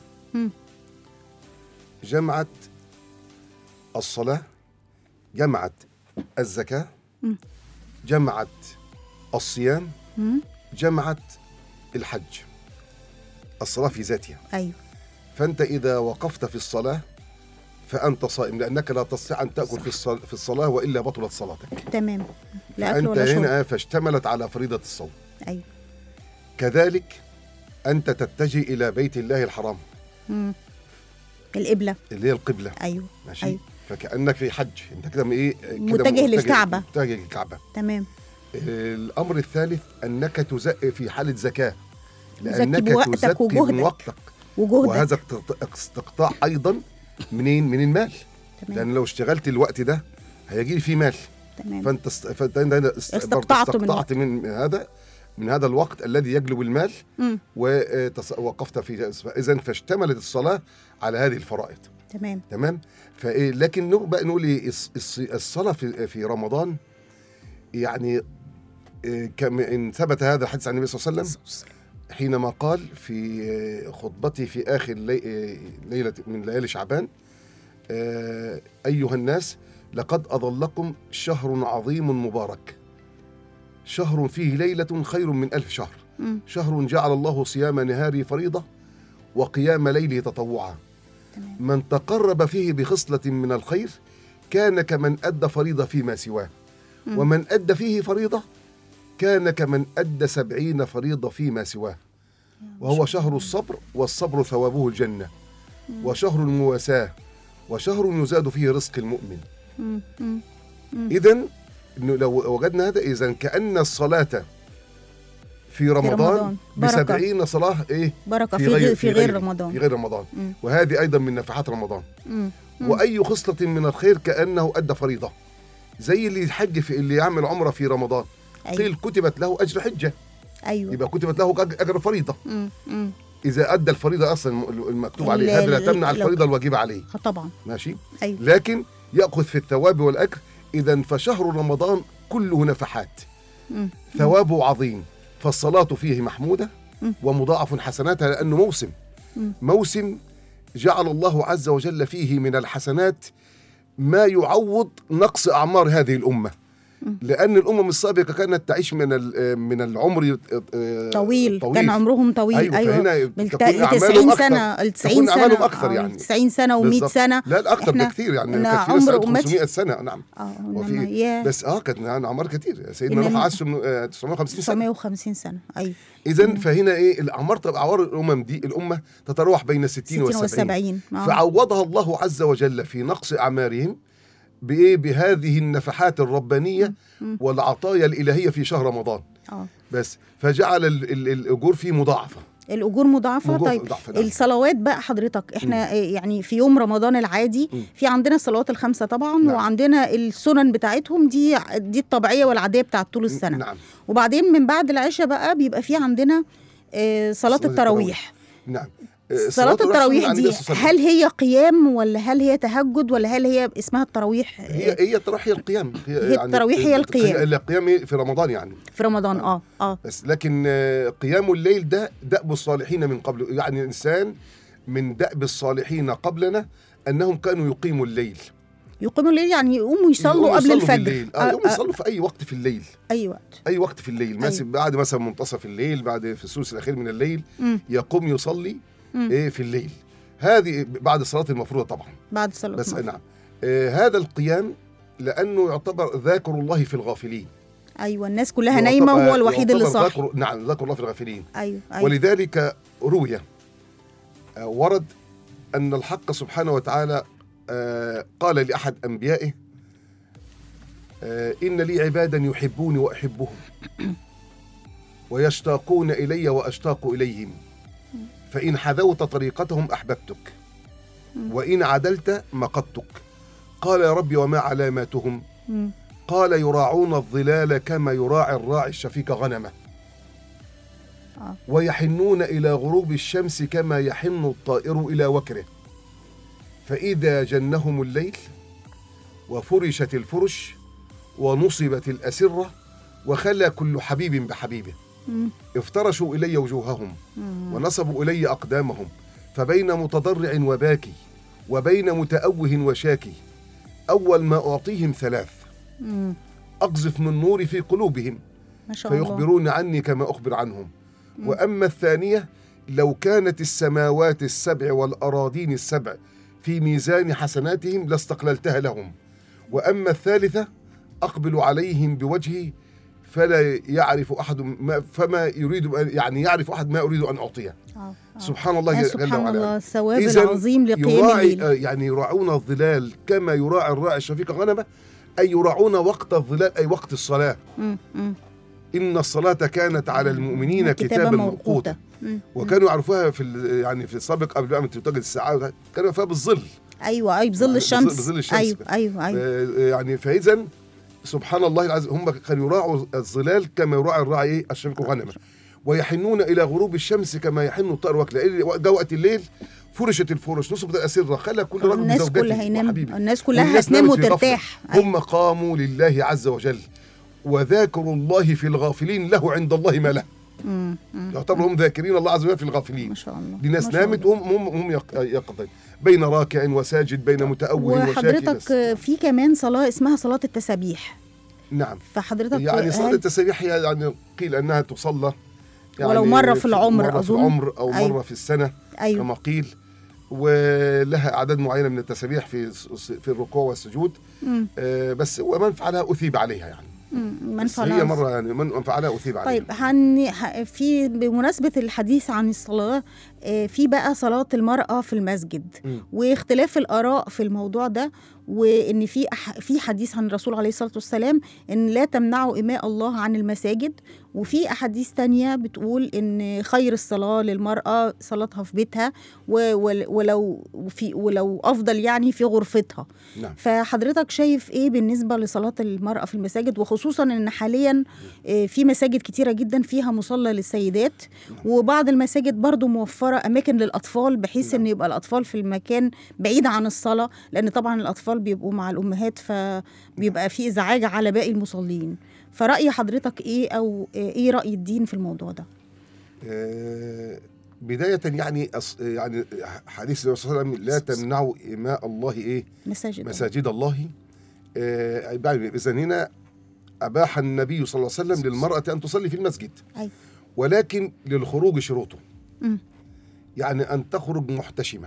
جمعت الصلاة، جمعت الزكاة، جمعت الصيام، جمعت الحج. الصلاة في ذاتها. أيوة. فأنت إذا وقفت في الصلاة فأنت صائم، لأنك لا تستطيع أن تأكل في الصلاة وإلا بطلت صلاتك. تمام. لا أكل فأنت ولا شرب. هنا فاشتملت على فريضة الصوم. أيوة. كذلك أنت تتجه إلى بيت الله الحرام، القبلة اللي هي القبلة. أيوة. ماشي. أيوة. فكأنك في حج، أنت كده إيه؟ متجه للكعبة. متجه للكعبة. تمام. الأمر الثالث أنك تزكي في حالة زكاة، تزكي لأنك بوقتك تزكي من وجهدك وقتك، وجهدك. وهذا استقطاع أيضا منين؟ من المال. تمام. لأن لو اشتغلت الوقت ده هيجي لي فيه مال. تمام. فأنت استقطعت من هذا الوقت الذي يجلب المال ووقفت فيه. إذن فاشتملت الصلاة على هذه الفرائض. تمام. لكن بقى نقول الصلاة في رمضان، يعني إن ثبت هذا الحديث عن النبي صلى الله عليه وسلم حينما قال في خطبته في آخر ليلة من ليالي شعبان: أيها الناس، لقد أظلكم شهر عظيم مبارك، شهر فيه ليلة خير من 1000 شهر، شهر جعل الله صيام نهاره فريضة وقيام ليله تطوعا، من تقرب فيه بخصلة من الخير كان كمن أدى فريضة فيما سواه، ومن أدى فيه فريضة كان كمن أدى 70 فريضة فيما سواه، وهو شهر الصبر، والصبر ثوابه الجنة، وشهر المواساة، وشهر يزاد فيه رزق المؤمن. إذن لو وجدنا هذا، إذن كأن الصلاة في رمضان ب70 صلاة بركة في غير رمضان. وهذه أيضا من نفحات رمضان. وأي خصلة من الخير كأنه أدى فريضة، زي اللي يحج في اللي يعمل عمرة في رمضان. أيوة. قيل كتبت له أجر حجة. أيوة. يبقى كتبت له أجر فريضة. إذا أدى الفريضة أصلا المكتوب عليه، هذا لا تمنع الفريضة الواجبة عليه. طبعا. ماشي. أيوة. لكن يأخذ في الثواب والأجر. إذن فشهر رمضان كله نفحات، ثوابه عظيم، فالصلاة فيه محمودة ومضاعف حسناتها، لأنه موسم جعل الله عز وجل فيه من الحسنات ما يعوض نقص أعمار هذه الأمة. لأن الأمم السابقة كانت تعيش من العمر طويل. كان عمرهم طويل. أيوة. من 90 سنة 90 سنة أكثر، يعني 90 سنة و100 سنة. لا أكثر بكثير، يعني عمر 500 سنة. نعم. بس كانت أعمار كثير. سيدنا نوح عاش 950 سنة. أيوة. إذن فهنا أعمار الأمم دي، الأمة تتراوح بين 60 و70. فعوضها الله عز وجل في نقص أعمارهم بهذه النفحات الربانية والعطايا الإلهية في شهر رمضان. بس فجعل الأجور فيه مضاعفة. الأجور مضاعفة. طيب نعم. الصلوات بقى حضرتك، احنا يعني في يوم رمضان العادي في عندنا الصلوات الخمسة طبعا. نعم. وعندنا السنن بتاعتهم دي الطبيعية والعادية بتاعت طول السنة. نعم. وبعدين من بعد العشاء بقى بيبقى في عندنا صلاة التراويح. نعم. صلاة التراويح دي هل هي قيام ولا هل هي تهجد ولا هل هي اسمها التراويح؟ هي التراويح هي القيام. هي التراويح هي القيام. القيام في رمضان، يعني في رمضان. بس لكن قيام الليل ده دأب الصالحين من قبل. يعني الإنسان من دأب الصالحين قبلنا أنهم كانوا يقيموا الليل. يعني يقوموا يصلوا قبل الفجر. يقوموا يصلوا في أي وقت في الليل. أي وقت في الليل. أيوة. بعد مثلا منتصف الليل، بعد في الثلث الأخير من الليل يقوم يصلي في الليل. هذه بعد الصلاة المفروضة طبعا. بعد الصلاة بس المفروضة. نعم. هذا القيام لأنه يعتبر ذاكر الله في الغافلين. أيوة. الناس كلها نايمة وهو الوحيد اللي صاحي. نعم، ذاكر الله في الغافلين. أيوة. ولذلك روي ورد أن الحق سبحانه وتعالى قال لأحد أنبيائه: إن لي عبادا يحبوني وأحبهم ويشتاقون إلي وأشتاق إليهم، فإن حذوت طريقتهم أحببتك وإن عدلت مقتك. قال: يا ربي وما علاماتهم؟ قال: يراعون الظلال كما يراعي الراعي الشفيق غنمه، ويحنون إلى غروب الشمس كما يحن الطائر إلى وكره، فإذا جنهم الليل وفرشت الفرش ونصبت الأسرة وخلى كل حبيب بحبيبه، افترشوا إلي وجوههم ونصبوا إلي أقدامهم، فبين متضرع وباكي وبين متأوه وشاكي أول ما أعطيهم 3 أقذف من نوري في قلوبهم فيخبرون عني كما أخبر عنهم. وأما الثانية: لو كانت السماوات 7 والأراضين 7 في ميزان حسناتهم لاستقللتها لهم، وأما الثالثة أقبل عليهم بوجهي فلا يعرف أحد فما يريد يعني يعرف أحد ما أريد أن أعطيه. سبحان الله جل سبحان وعلا. الله، الثواب العظيم لقيام الليل. يعني يراعون الظلال كما يراعي الراعي الشفيق غنمه، أي يراعون وقت الظلال أي وقت الصلاة. إن الصلاة كانت على المؤمنين كتابا موقوتا. وكانوا يعرفوها يعني في السابق قبل ما تتوجد الساعات كانوا يعرفوها بالظل. ايوه بظل الشمس. بظل الشمس. ايوه يعني فإذا سبحان الله العظيم هم كانوا يراعوا الظلال كما يراعي الراعي الشفيق غنمه، ويحنون إلى غروب الشمس كما يحن الطائر وكله. جاء وقت الليل فرشت الفرش، نصبت الأسرة، خلى كل رجل الناس كلها ينام، وحبيبه. الناس كلها هتنام وترتاح. هم قاموا لله عز وجل وذاكروا الله في الغافلين له عند الله ما له. يعتبر هم ذاكرين الله عز وجل في الغافلين. ما شاء الله. دي ناس نامت هم يقظين بين راكع وساجد بين متأول وشاكر. وحضرتك في كمان صلاة اسمها صلاة التسابيح. نعم. فحضرتك يعني صلاة التسابيح هي يعني قيل أنها تصلى يعني ولو مرة في العمر مرة أظن، في العمر أو أيوة. مرة في السنة. أيوة. كما قيل، ولها أعداد معينة من التسابيح في الركوع والسجود. بس ومن فعلها أثيب عليها يعني. هي مرة يعني من فعلها أثيب عليها. طيب في بمناسبة الحديث عن الصلاة، في بقى صلاة المرأة في المسجد واختلاف الآراء في الموضوع ده، وإن في حديث عن الرسول عليه الصلاة والسلام إن لا تمنعوا إماء الله عن المساجد، وفي أحاديث تانية بتقول إن خير الصلاة للمرأة صلاتها في بيتها ولو أفضل يعني في غرفتها. نعم. فحضرتك شايف إيه بالنسبة لصلاة المرأة في المساجد، وخصوصا إن حاليا في مساجد كتيرة جدا فيها مصلى للسيدات، وبعض المساجد برضو موفرة أماكن للأطفال بحيث إن يبقى الأطفال في المكان بعيد عن الصلاة، لأن طبعا الأطفال بيبقوا مع الأمهات فبيبقى في إزعاج على باقي المصلين. فرأي حضرتك إيه، أو إيه رأي الدين في الموضوع ده؟ بداية يعني حديث الرسول صلى الله عليه وسلم لا تمنعوا إماء الله مساجد الله. إذن هنا أباح النبي صلى الله عليه وسلم للمرأة أن تصلي في المسجد. أي. ولكن للخروج شروطه. يعني أن تخرج محتشمة،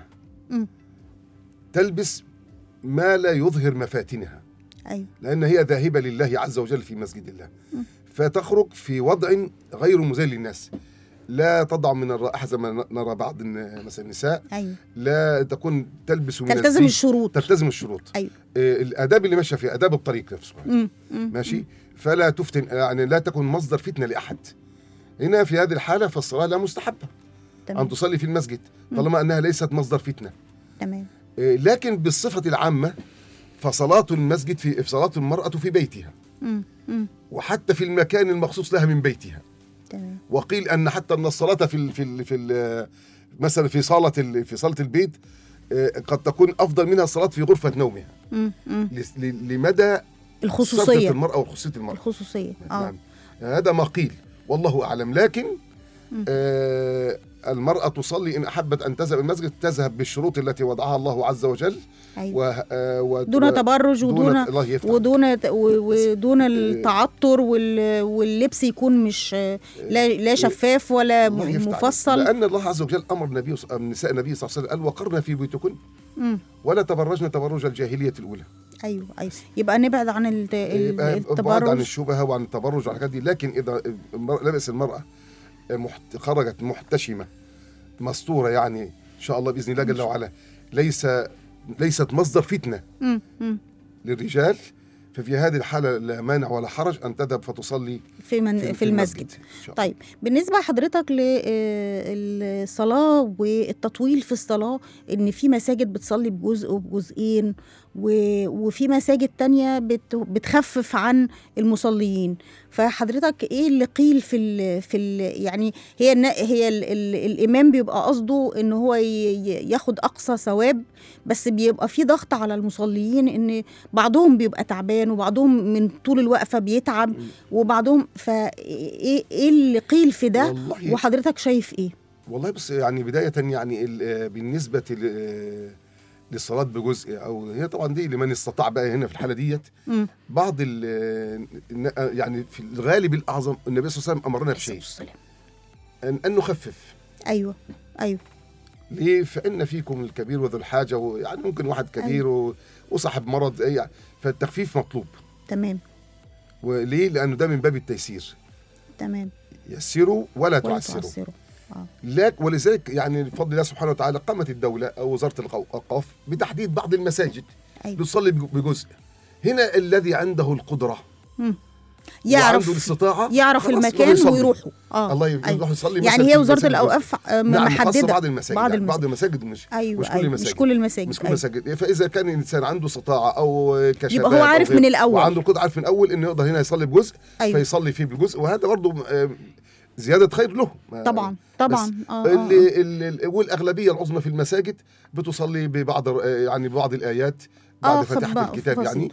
تلبس ما لا يظهر مفاتنها. أي. لأن هي ذاهبة لله عز وجل في مسجد الله. فتخرج في وضع غير مزين للناس، لا تضع من الرائحة زي ما نرى بعض مثلا النساء. أيوة. لا تكون تلبس من تلتزم الشروط. أيوة. أيوة. الآداب اللي ماشية فيها آداب الطريق نفسه. ماشي. فلا تفتن، يعني لا تكون مصدر فتنة لأحد. هنا في هذه الحالة فالصلاة لا مستحبة. تمام. أن تصلي في المسجد طالما أنها ليست مصدر فتنة. تمام. لكن بالصفة العامة فصلاة المسجد في صلاة المرأة في بيتها. وحتى في المكان المخصوص لها من بيتها. تمام. وقيل أن حتى أن الصلاة في مثلا في صالة البيت قد تكون أفضل منها الصلاة في غرفة نومها. لمدى الخصوصية المرأة وخصوصية المرأة. الخصوصية. نعم. هذا ما قيل والله أعلم. لكن المرأة تصلي إن أحبت أن تذهب المسجد تذهب بالشروط التي وضعها الله عز وجل. أيوة. دون تبرج ودون التعطر واللبس يكون مش لا شفاف ولا مفصل. لأن الله عز وجل أمر نساء النبي صلى الله عليه وسلم قال وقرنا في بيوتكن ولا تبرجن تبرج الجاهلية الأولى. أيوة. يبقى نبعد عن التبرج، عن الشبهة وعن التبرج والحاجات دي. لكن إذا لبس المرأة خرجت محتشمة مستورة يعني إن شاء الله بإذن الله جل وعلا ليست مصدر فتنة للرجال، ففي هذه الحالة لا مانع ولا حرج أن تذهب فتصلي في المسجد. طيب بالنسبة لحضرتك للصلاة والتطويل في الصلاة، إن في مساجد بتصلي بجزء وبجزئين وفي مساجد تانية بتخفف عن المصليين، فحضرتك إيه اللي قيل في يعني هي الإمام بيبقى قصده إن هو ياخد أقصى ثواب، بس بيبقى في ضغط على المصليين إن بعضهم بيبقى تعبان وبعضهم من طول الوقفة بيتعب وبعضهم، فإيه اللي قيل في ده وحضرتك شايف إيه؟ والله بس يعني بداية يعني بالنسبة للصلاة بجزء أو هي طبعا دي لمن استطاع بقى هنا في الحالة ديت. بعض يعني في الغالب الأعظم النبي صلى الله عليه وسلم أمرنا بشيء أن نخفف. أيوة. ليه؟ فإن فيكم الكبير وذو الحاجة، يعني ممكن واحد كبير وصاحب مرض يعني، فالتخفيف مطلوب. تمام. وليه؟ لأنه ده من باب التيسير. تمام. يسروا ولا تعسروا. ولذلك يعني بفضل الله سبحانه وتعالى قامت الدولة أو وزارة الأوقاف بتحديد بعض المساجد بتصلي بجزء. هنا الذي عنده القدرة يعرف الاستطاعة يعرف المكان ويروحوا. الله يروح يصلي. يعني هي وزارة الأوقاف محددة بعض المساجد مش مش كل المساجد. فإذا كان الإنسان عنده استطاعة أو كشباب يبقى هو عارف من الأول، وعنده قدرة عارف من الأول إنه يقدر هنا يصلي بجزء، فيصلي فيه بالجزء، وهذا برضه زيادة خير له طبعا. والأغلبية العظمى في المساجد بتصلي ببعض يعني بعض الآيات بعد فتحة الكتاب يعني.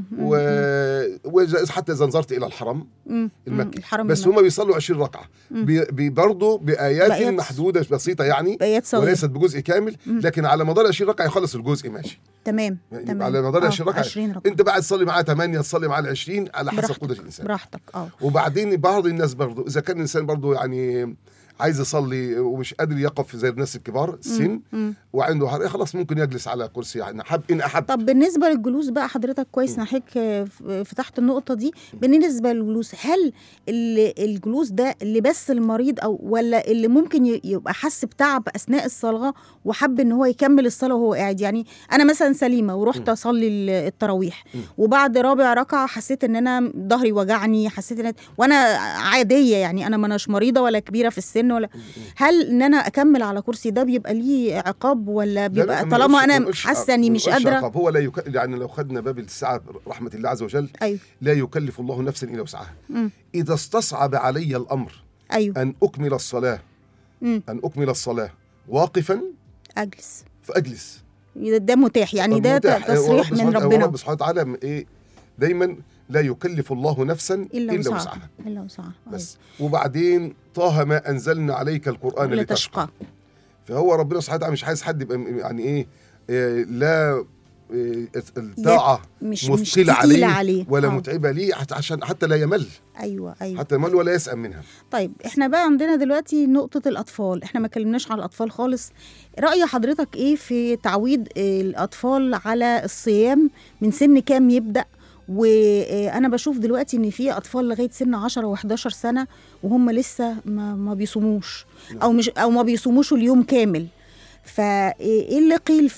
وحتى إذا نظرت إلى الحرم المكي بس هم بيصلوا 20 ركعة برضه بآيات محدودة بسيطة يعني، وليست بجزء كامل، لكن على مدار 20 ركعة يخلص الجزء ماشي. تمام. على مدار 20 ركعة انت بعد تصلي معاه 8 تصلي معاه 20 على حسب قدرة الإنسان براحتك. وبعدين بعض الناس برضه إذا كان الإنسان برضه يعني عايز يصلي ومش قادر يقف زي الناس الكبار السن وعنده حرقة، خلاص ممكن يجلس على كرسي يعني إن أحب. طب بالنسبة للجلوس بقى حضرتك كويس نحك فتحت النقطة دي. بالنسبة للجلوس، هل الجلوس ده اللي بس المريض أو ولا اللي ممكن يبقى حس بتعب أثناء الصلاة وحب إن هو يكمل الصلاة وهو قاعد؟ يعني أنا مثلا سليمة ورحت أصلي التراويح وبعد رابع ركعة حسيت إن أنا ظهري وجعني، حسيت إن وأنا عادية يعني أنا مناش مريضة ولا كبيرة في السن ولا، هل ان انا اكمل على كرسي ده بيبقى ليه عقاب ولا بيبقى طالما انا حاسه اني مش قادره؟ هو لا يعني لو خدنا باب السعه رحمه الله عز وجل لا يكلف الله نفسا الا وسعها. اذا استصعب علي الامر ان اكمل الصلاه واقفا اجلس فاجلس، ده متاح يعني، ده تصريح من ربنا. رب سبحانه وتعالى دايما لا يكلف الله نفسا إلا وسعها بس. وبعدين طه ما أنزلنا عليك القرآن لتشقى. فهو ربنا سبحانه وتعالى مش عايز حد يبقى يعني لا الطاعة مثقلة عليه ولا متعبة ليه، عشان حتى لا يمل. أيوة. حتى يمل ولا يسأم منها. طيب احنا بقى عندنا دلوقتي نقطة الأطفال، احنا ما كلمناش على الأطفال خالص. رأي حضرتك ايه في تعويد الأطفال على الصيام؟ من سن كام يبدأ؟ وأنا بشوف دلوقتي إن في أطفال لغاية سن 10 و11 سنة وهم لسه ما بيصوموش أو ما بيصوموش اليوم كامل. فإيه اللي قيل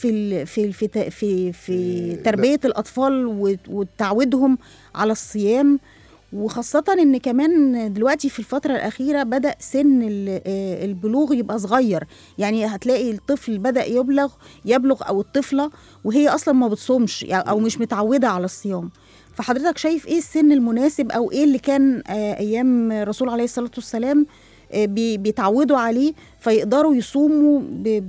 في تربية الأطفال وتعويدهم على الصيام؟ وخاصة إن كمان دلوقتي في الفترة الأخيرة بدأ سن البلوغ يبقى صغير، يعني هتلاقي الطفل بدأ يبلغ أو الطفلة وهي أصلا ما بتصومش أو مش متعودة على الصيام. فحضرتك شايف إيه السن المناسب أو إيه اللي كان أيام الرسول عليه الصلاة والسلام بيتعودوا عليه فيقدروا يصوموا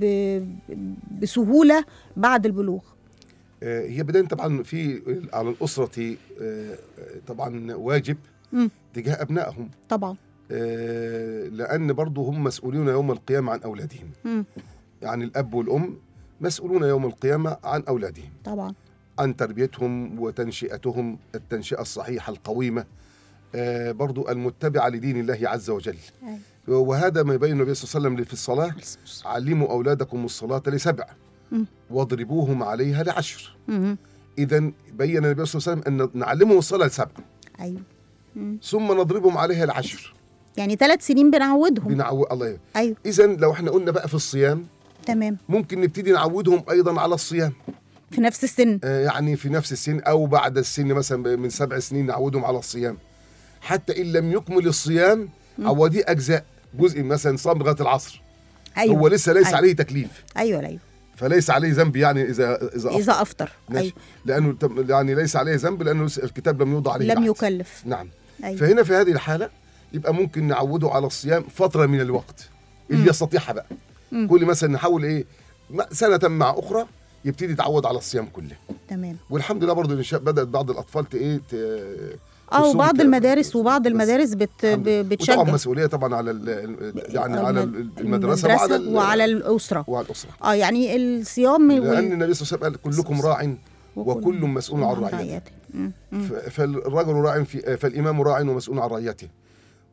بسهولة بعد البلوغ؟ هي بداية طبعا على الأسرة طبعا واجب تجاه أبنائهم طبعا، لأن برضو هم مسؤولون يوم القيامة عن أولادهم. يعني الأب والأم مسؤولون يوم القيامة عن أولادهم طبعا، عن تربيتهم وتنشئتهم التنشئة الصحيحة القويمة، برضو المتبعة لدين الله عز وجل. وهذا ما يبين النبي صلى الله عليه وسلم في الصلاة: علموا أولادكم الصلاة ل7 واضربوهم عليها ل10. إذن بين النبي صلى الله عليه وسلم أن نعلمهم الصلاة ل7 أيوة. ثم نضربهم عليها ل10، يعني 3 سنين بنعودهم. الله أيوة. إذن لو احنا قلنا بقى في الصيام تمام، ممكن نبتدي نعودهم أيضا على الصيام في نفس السن، يعني في نفس السن أو بعد السن مثلا من 7 سنين نعودهم على الصيام، حتى إن لم يكمل الصيام عوديه أجزاء، جزء مثلا صام لغاية العصر. أيوة. هو لسه ليس عليه تكليف. أيوة. فليس عليه ذنب يعني إذا أفطر. أيوة. لأنه يعني ليس عليه ذنب لأنه الكتاب لم يوضع عليه لم يكلف. نعم. أيوة. فهنا في هذه الحالة يبقى ممكن نعوده على الصيام فترة من الوقت اللي يستطيعها بقى. كل مثلا نحاول سنة مع أخرى يبتدي يتعود على الصيام كله. تمام. والحمد لله برضو بدأت بعض الأطفال وبعض المدارس بتشجع. وطبعا مسؤولية طبعا على على المدرسة وعلى الأسرة. يعني الصيام لأن النبي صلى الله عليه وسلم قال: كلكم راع وكل مسؤول عن رعيته. فالرجل راع فالإمام راع ومسؤول عن رعيته،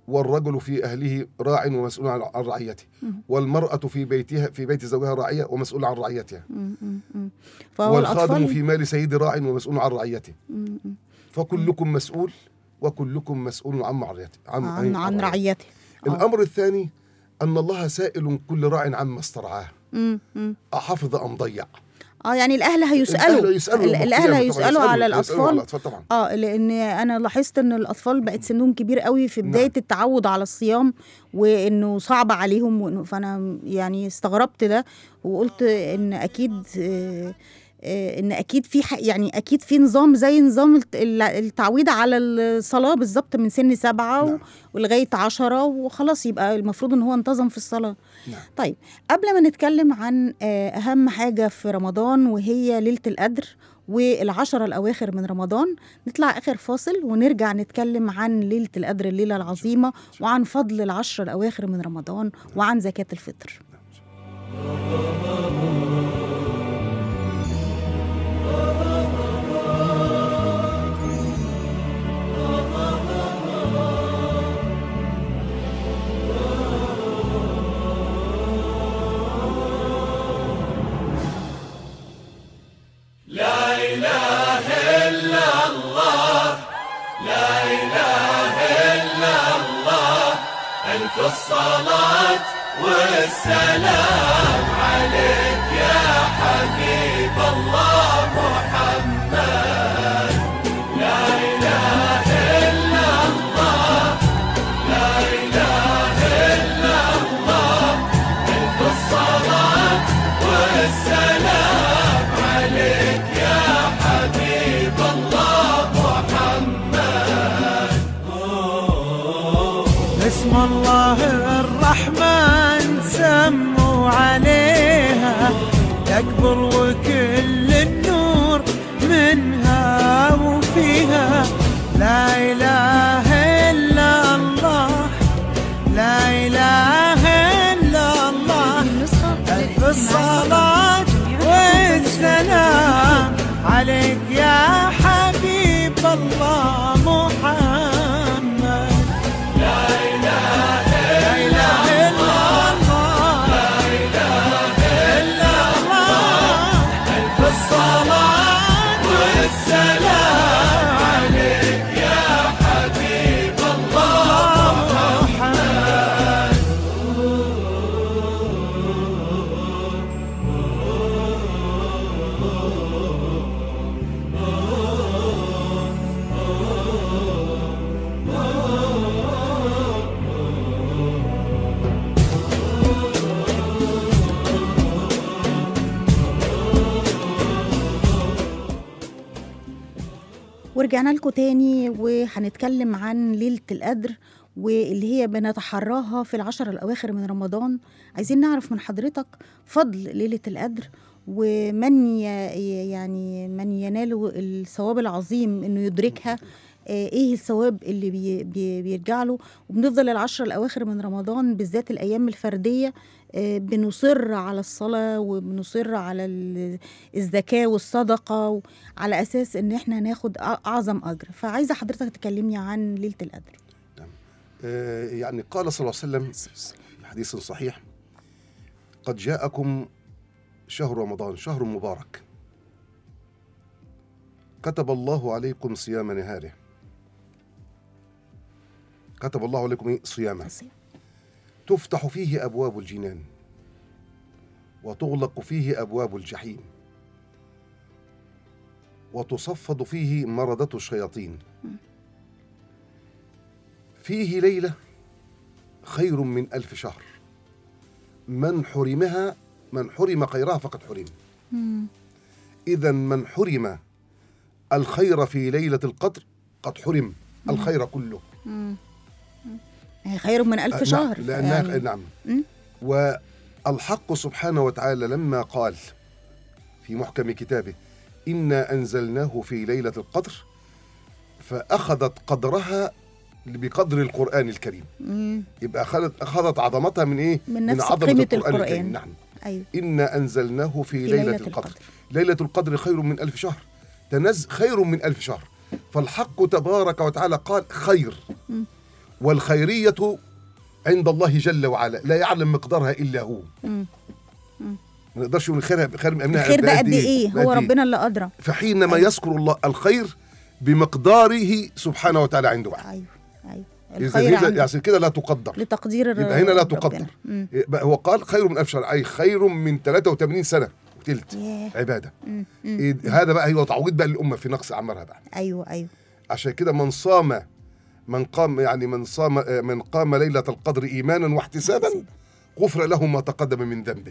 والرجل في أهله راع ومسؤول عن رعيته، والمرأة في بيت زوجها راعية ومسؤولة عن رعيتها، والخادم في مال سيد راع ومسؤول عن رعيته، فكلكم مسؤول وكلكم مسؤول عن رعيته. الأمر الثاني أن الله سائل كل راع عما استرعاه، أحفظ أم ضيع. يعني الأهل هيسألوا على الأطفال طبعا. لأن أنا لاحظت أن الأطفال بقت سنهم كبير قوي في بداية التعود على الصيام، وأنه صعب عليهم، فأنا يعني استغربت ده وقلت أن أكيد في يعني أكيد في نظام زي نظام التعويد على الصلاة بالظبط من سن 7 ولغاية 10 وخلاص، يبقى المفروض أن هو انتظم في الصلاة. طيب قبل ما نتكلم عن أهم حاجة في رمضان وهي ليلة القدر وال10 الأواخر من رمضان، نطلع آخر فاصل ونرجع نتكلم عن ليلة القدر، الليلة العظيمة، وعن فضل ال10 الأواخر من رمضان وعن زكاة الفطر. الصلاة والسلام عليك يا حبيب الله محمد. لا إله إلا الله، لا إله إلا الله، ألف الصلاة والسلام عليك يا حبيب الله محمد. اسم الله الرحمن سموا عليها، يكبر وكل النور منها وفيها. لا إله إلا الله، لا إله إلا الله، ألف الصلاة والسلام عليك يا حبيب الله محمد. لا إله إلا الله، لا إله إلا الله، ألف الصلاة والسلام عليك يا حبيب الله محمد. ورجعنا لكم تاني وهنتكلم عن ليلة القدر واللي هي بنتحراها في ال10 الأواخر من رمضان. عايزين نعرف من حضرتك فضل ليلة القدر ومن يعني من ينال الثواب العظيم إنه يدركها، إيه الثواب اللي بيرجع له. وبنفضل ال10 الأواخر من رمضان بالذات الأيام الفردية بنصر على الصلاة وبنصر على الزكاة والصدقة على أساس إن إحنا ناخد أعظم أجر. فعايزة حضرتك تكلمني عن ليلة القدر. يعني قال صلى الله عليه وسلم في حديث صحيح: قد جاءكم شهر رمضان شهر مبارك، كتب الله عليكم صيام نهاره، كتب الله عليكم صيامه، تفتح فيه أبواب الجنان وتغلق فيه أبواب الجحيم وتصفد فيه مردة الشياطين، فيه ليلة خير من 1000 شهر، من حرم خيرها فقد حرم. إذن من حرم الخير في ليلة القدر قد حرم الخير كله. خير من 1000 شهر لأنها يعني. نعم. والحق سبحانه وتعالى لما قال في محكم كتابه: إنا أنزلناه في ليلة القدر، فأخذت قدرها بقدر القرآن الكريم. يبقى أخذت عظمتها من إيه؟ من عظمة القرآن الكريم. نعم. أيوه. إنا أنزلناه في ليلة القدر. ليلة القدر خير من 1000 شهر، خير من 1000 شهر. فالحق تبارك وتعالى قال خير، والخيرية عند الله جل وعلا لا يعلم مقدارها إلا هو. ما نقدرش نقول خير من الخير ده قد إيه؟ هو ربنا اللي أدرى. فحينما يذكر الله الخير بمقداره سبحانه وتعالى عنده بقى. أيوه الخير يعني كده لا تقدر لتقدير يبقى هنا لا تقدر. هو قال خير من 1000 شهر، أي خير من 83 سنة وتلت عبادة. هذا بقى هو تعويض بقى للأمة في نقص أعمارها بقى. أيوه عشان كده من قام ليلة القدر إيمانا واحتسابا غفر له ما تقدم من ذنبه.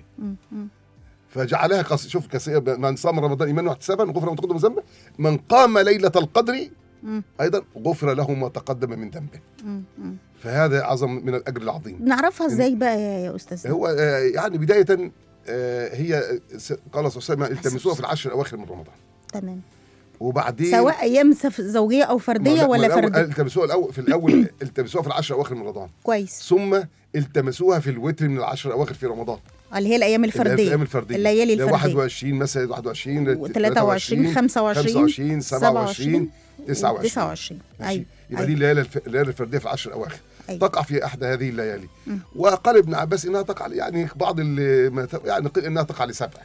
فجعلها شوف من صام رمضان إيمانا واحتسابا غفر له ما تقدم من ذنبه. من قام ليلة القدر أيضا غفر له ما تقدم من ذنبه. فهذا أعظم من الأجر العظيم. نعرفها إزاي بقى يا أستاذ؟ هو يعني بداية هي قال صلى الله عليه وسلم التمسوها في العشر الأواخر من رمضان. تمام. وبعدين سواء أيام زوجية أو فردية ولا فردية؟ التمسوها في الأول التمسوها في العشر الأواخر من رمضان. كويس. ثم التمسوها في الوتر من العشر الأواخر في رمضان. اللي هي الأيام الفردية. الليالي الفردية. 21 مثلا 21 23 25 27 29. أيوة. يبقى دي الليالي الفردية في العشر الأواخر. تقع في أحد هذه الليالي. وقال ابن عباس إنها تقع يعني بعض يعني إنها تقع لسبع.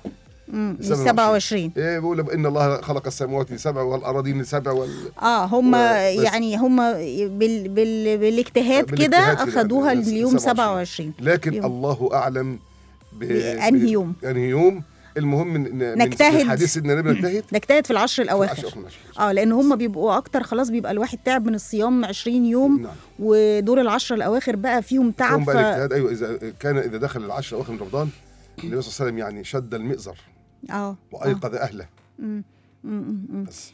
27. بيقول إن الله خلق السماوات لسبع والأراضين لسبع هم يعني هم بالاجتهاد كده أخذوها اليوم 27. لكن يوم. الله أعلم بأنهي يوم. المهم نجتهد. حديث النبي نجتهد في العشر الأواخر. لأن هم بيبقوا أكتر، خلاص بيبقى الواحد تعب من الصيام 20 يوم. نعم. ودول العشر الأواخر بقى فيهم تعب. بقى الاجتهاد. أيوة إذا دخل العشر الأواخر من رمضان النبي صلى الله عليه وسلم يعني شد المئزر وأيقظ أهله. بس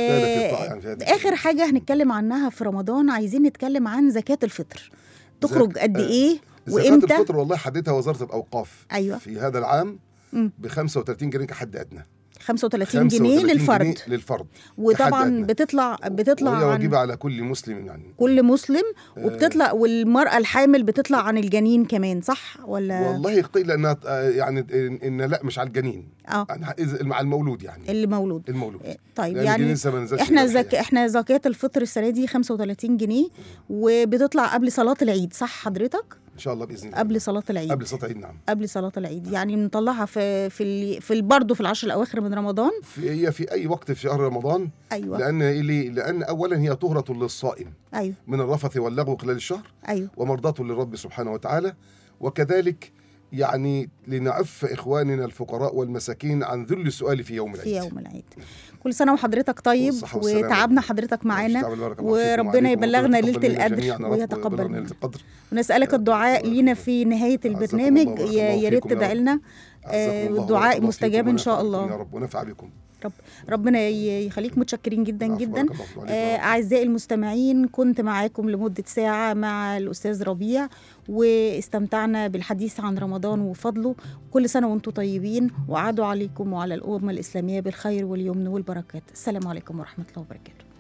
آخر حاجة هنتكلم عنها في رمضان، عايزين نتكلم عن زكاة الفطر. تخرج قد إيه وإمتى؟ زكاة الفطر والله حددها وزارة الأوقاف. أيوة. في هذا العام ب 35 جنيه كحد أدنى. 35 جنيه للفرد. وطبعا بتطلع وهي واجبة على كل مسلم يعني. كل مسلم. وبتطلع والمرأة الحامل بتطلع عن الجنين كمان، صح ولا؟ والله قيل انها يعني إن لا مش على الجنين. مع المولود يعني. المولود. طيب يعني احنا زكاة الفطر السنة دي 35 جنيه وبتطلع قبل صلاة العيد، صح حضرتك؟ ان شاء الله باذن الله قبل صلاه العيد. قبل صلاه العيد. نعم قبل صلاه العيد، يعني بنطلعها في برضه في العشر الاواخر من رمضان. هي في اي وقت في شهر رمضان. ايوه. لان اولا هي طهره للصائم. ايوه. من الرفث واللغو خلال الشهر. ايوه. ومرضاه للرب سبحانه وتعالى، وكذلك يعني لنعف اخواننا الفقراء والمساكين عن ذل السؤال في يوم العيد. كل سنة وحضرتك طيب، وتعبنا حضرتك معانا، وربنا يبلغنا ليلة القدر ويتقبل. ونسألك الدعاء لينا في نهاية البرنامج، يا ريت تدعي لنا. الدعاء مستجاب إن شاء الله يا رب، ونفع بكم. ربنا يخليك. متشكرين جدا جدا. أعزائي المستمعين، كنت معاكم لمدة ساعة مع الأستاذ ربيع، واستمتعنا بالحديث عن رمضان وفضله. كل سنة وانتم طيبين، وأعادوا عليكم وعلى الأمة الإسلامية بالخير واليمن والبركات. السلام عليكم ورحمة الله وبركاته.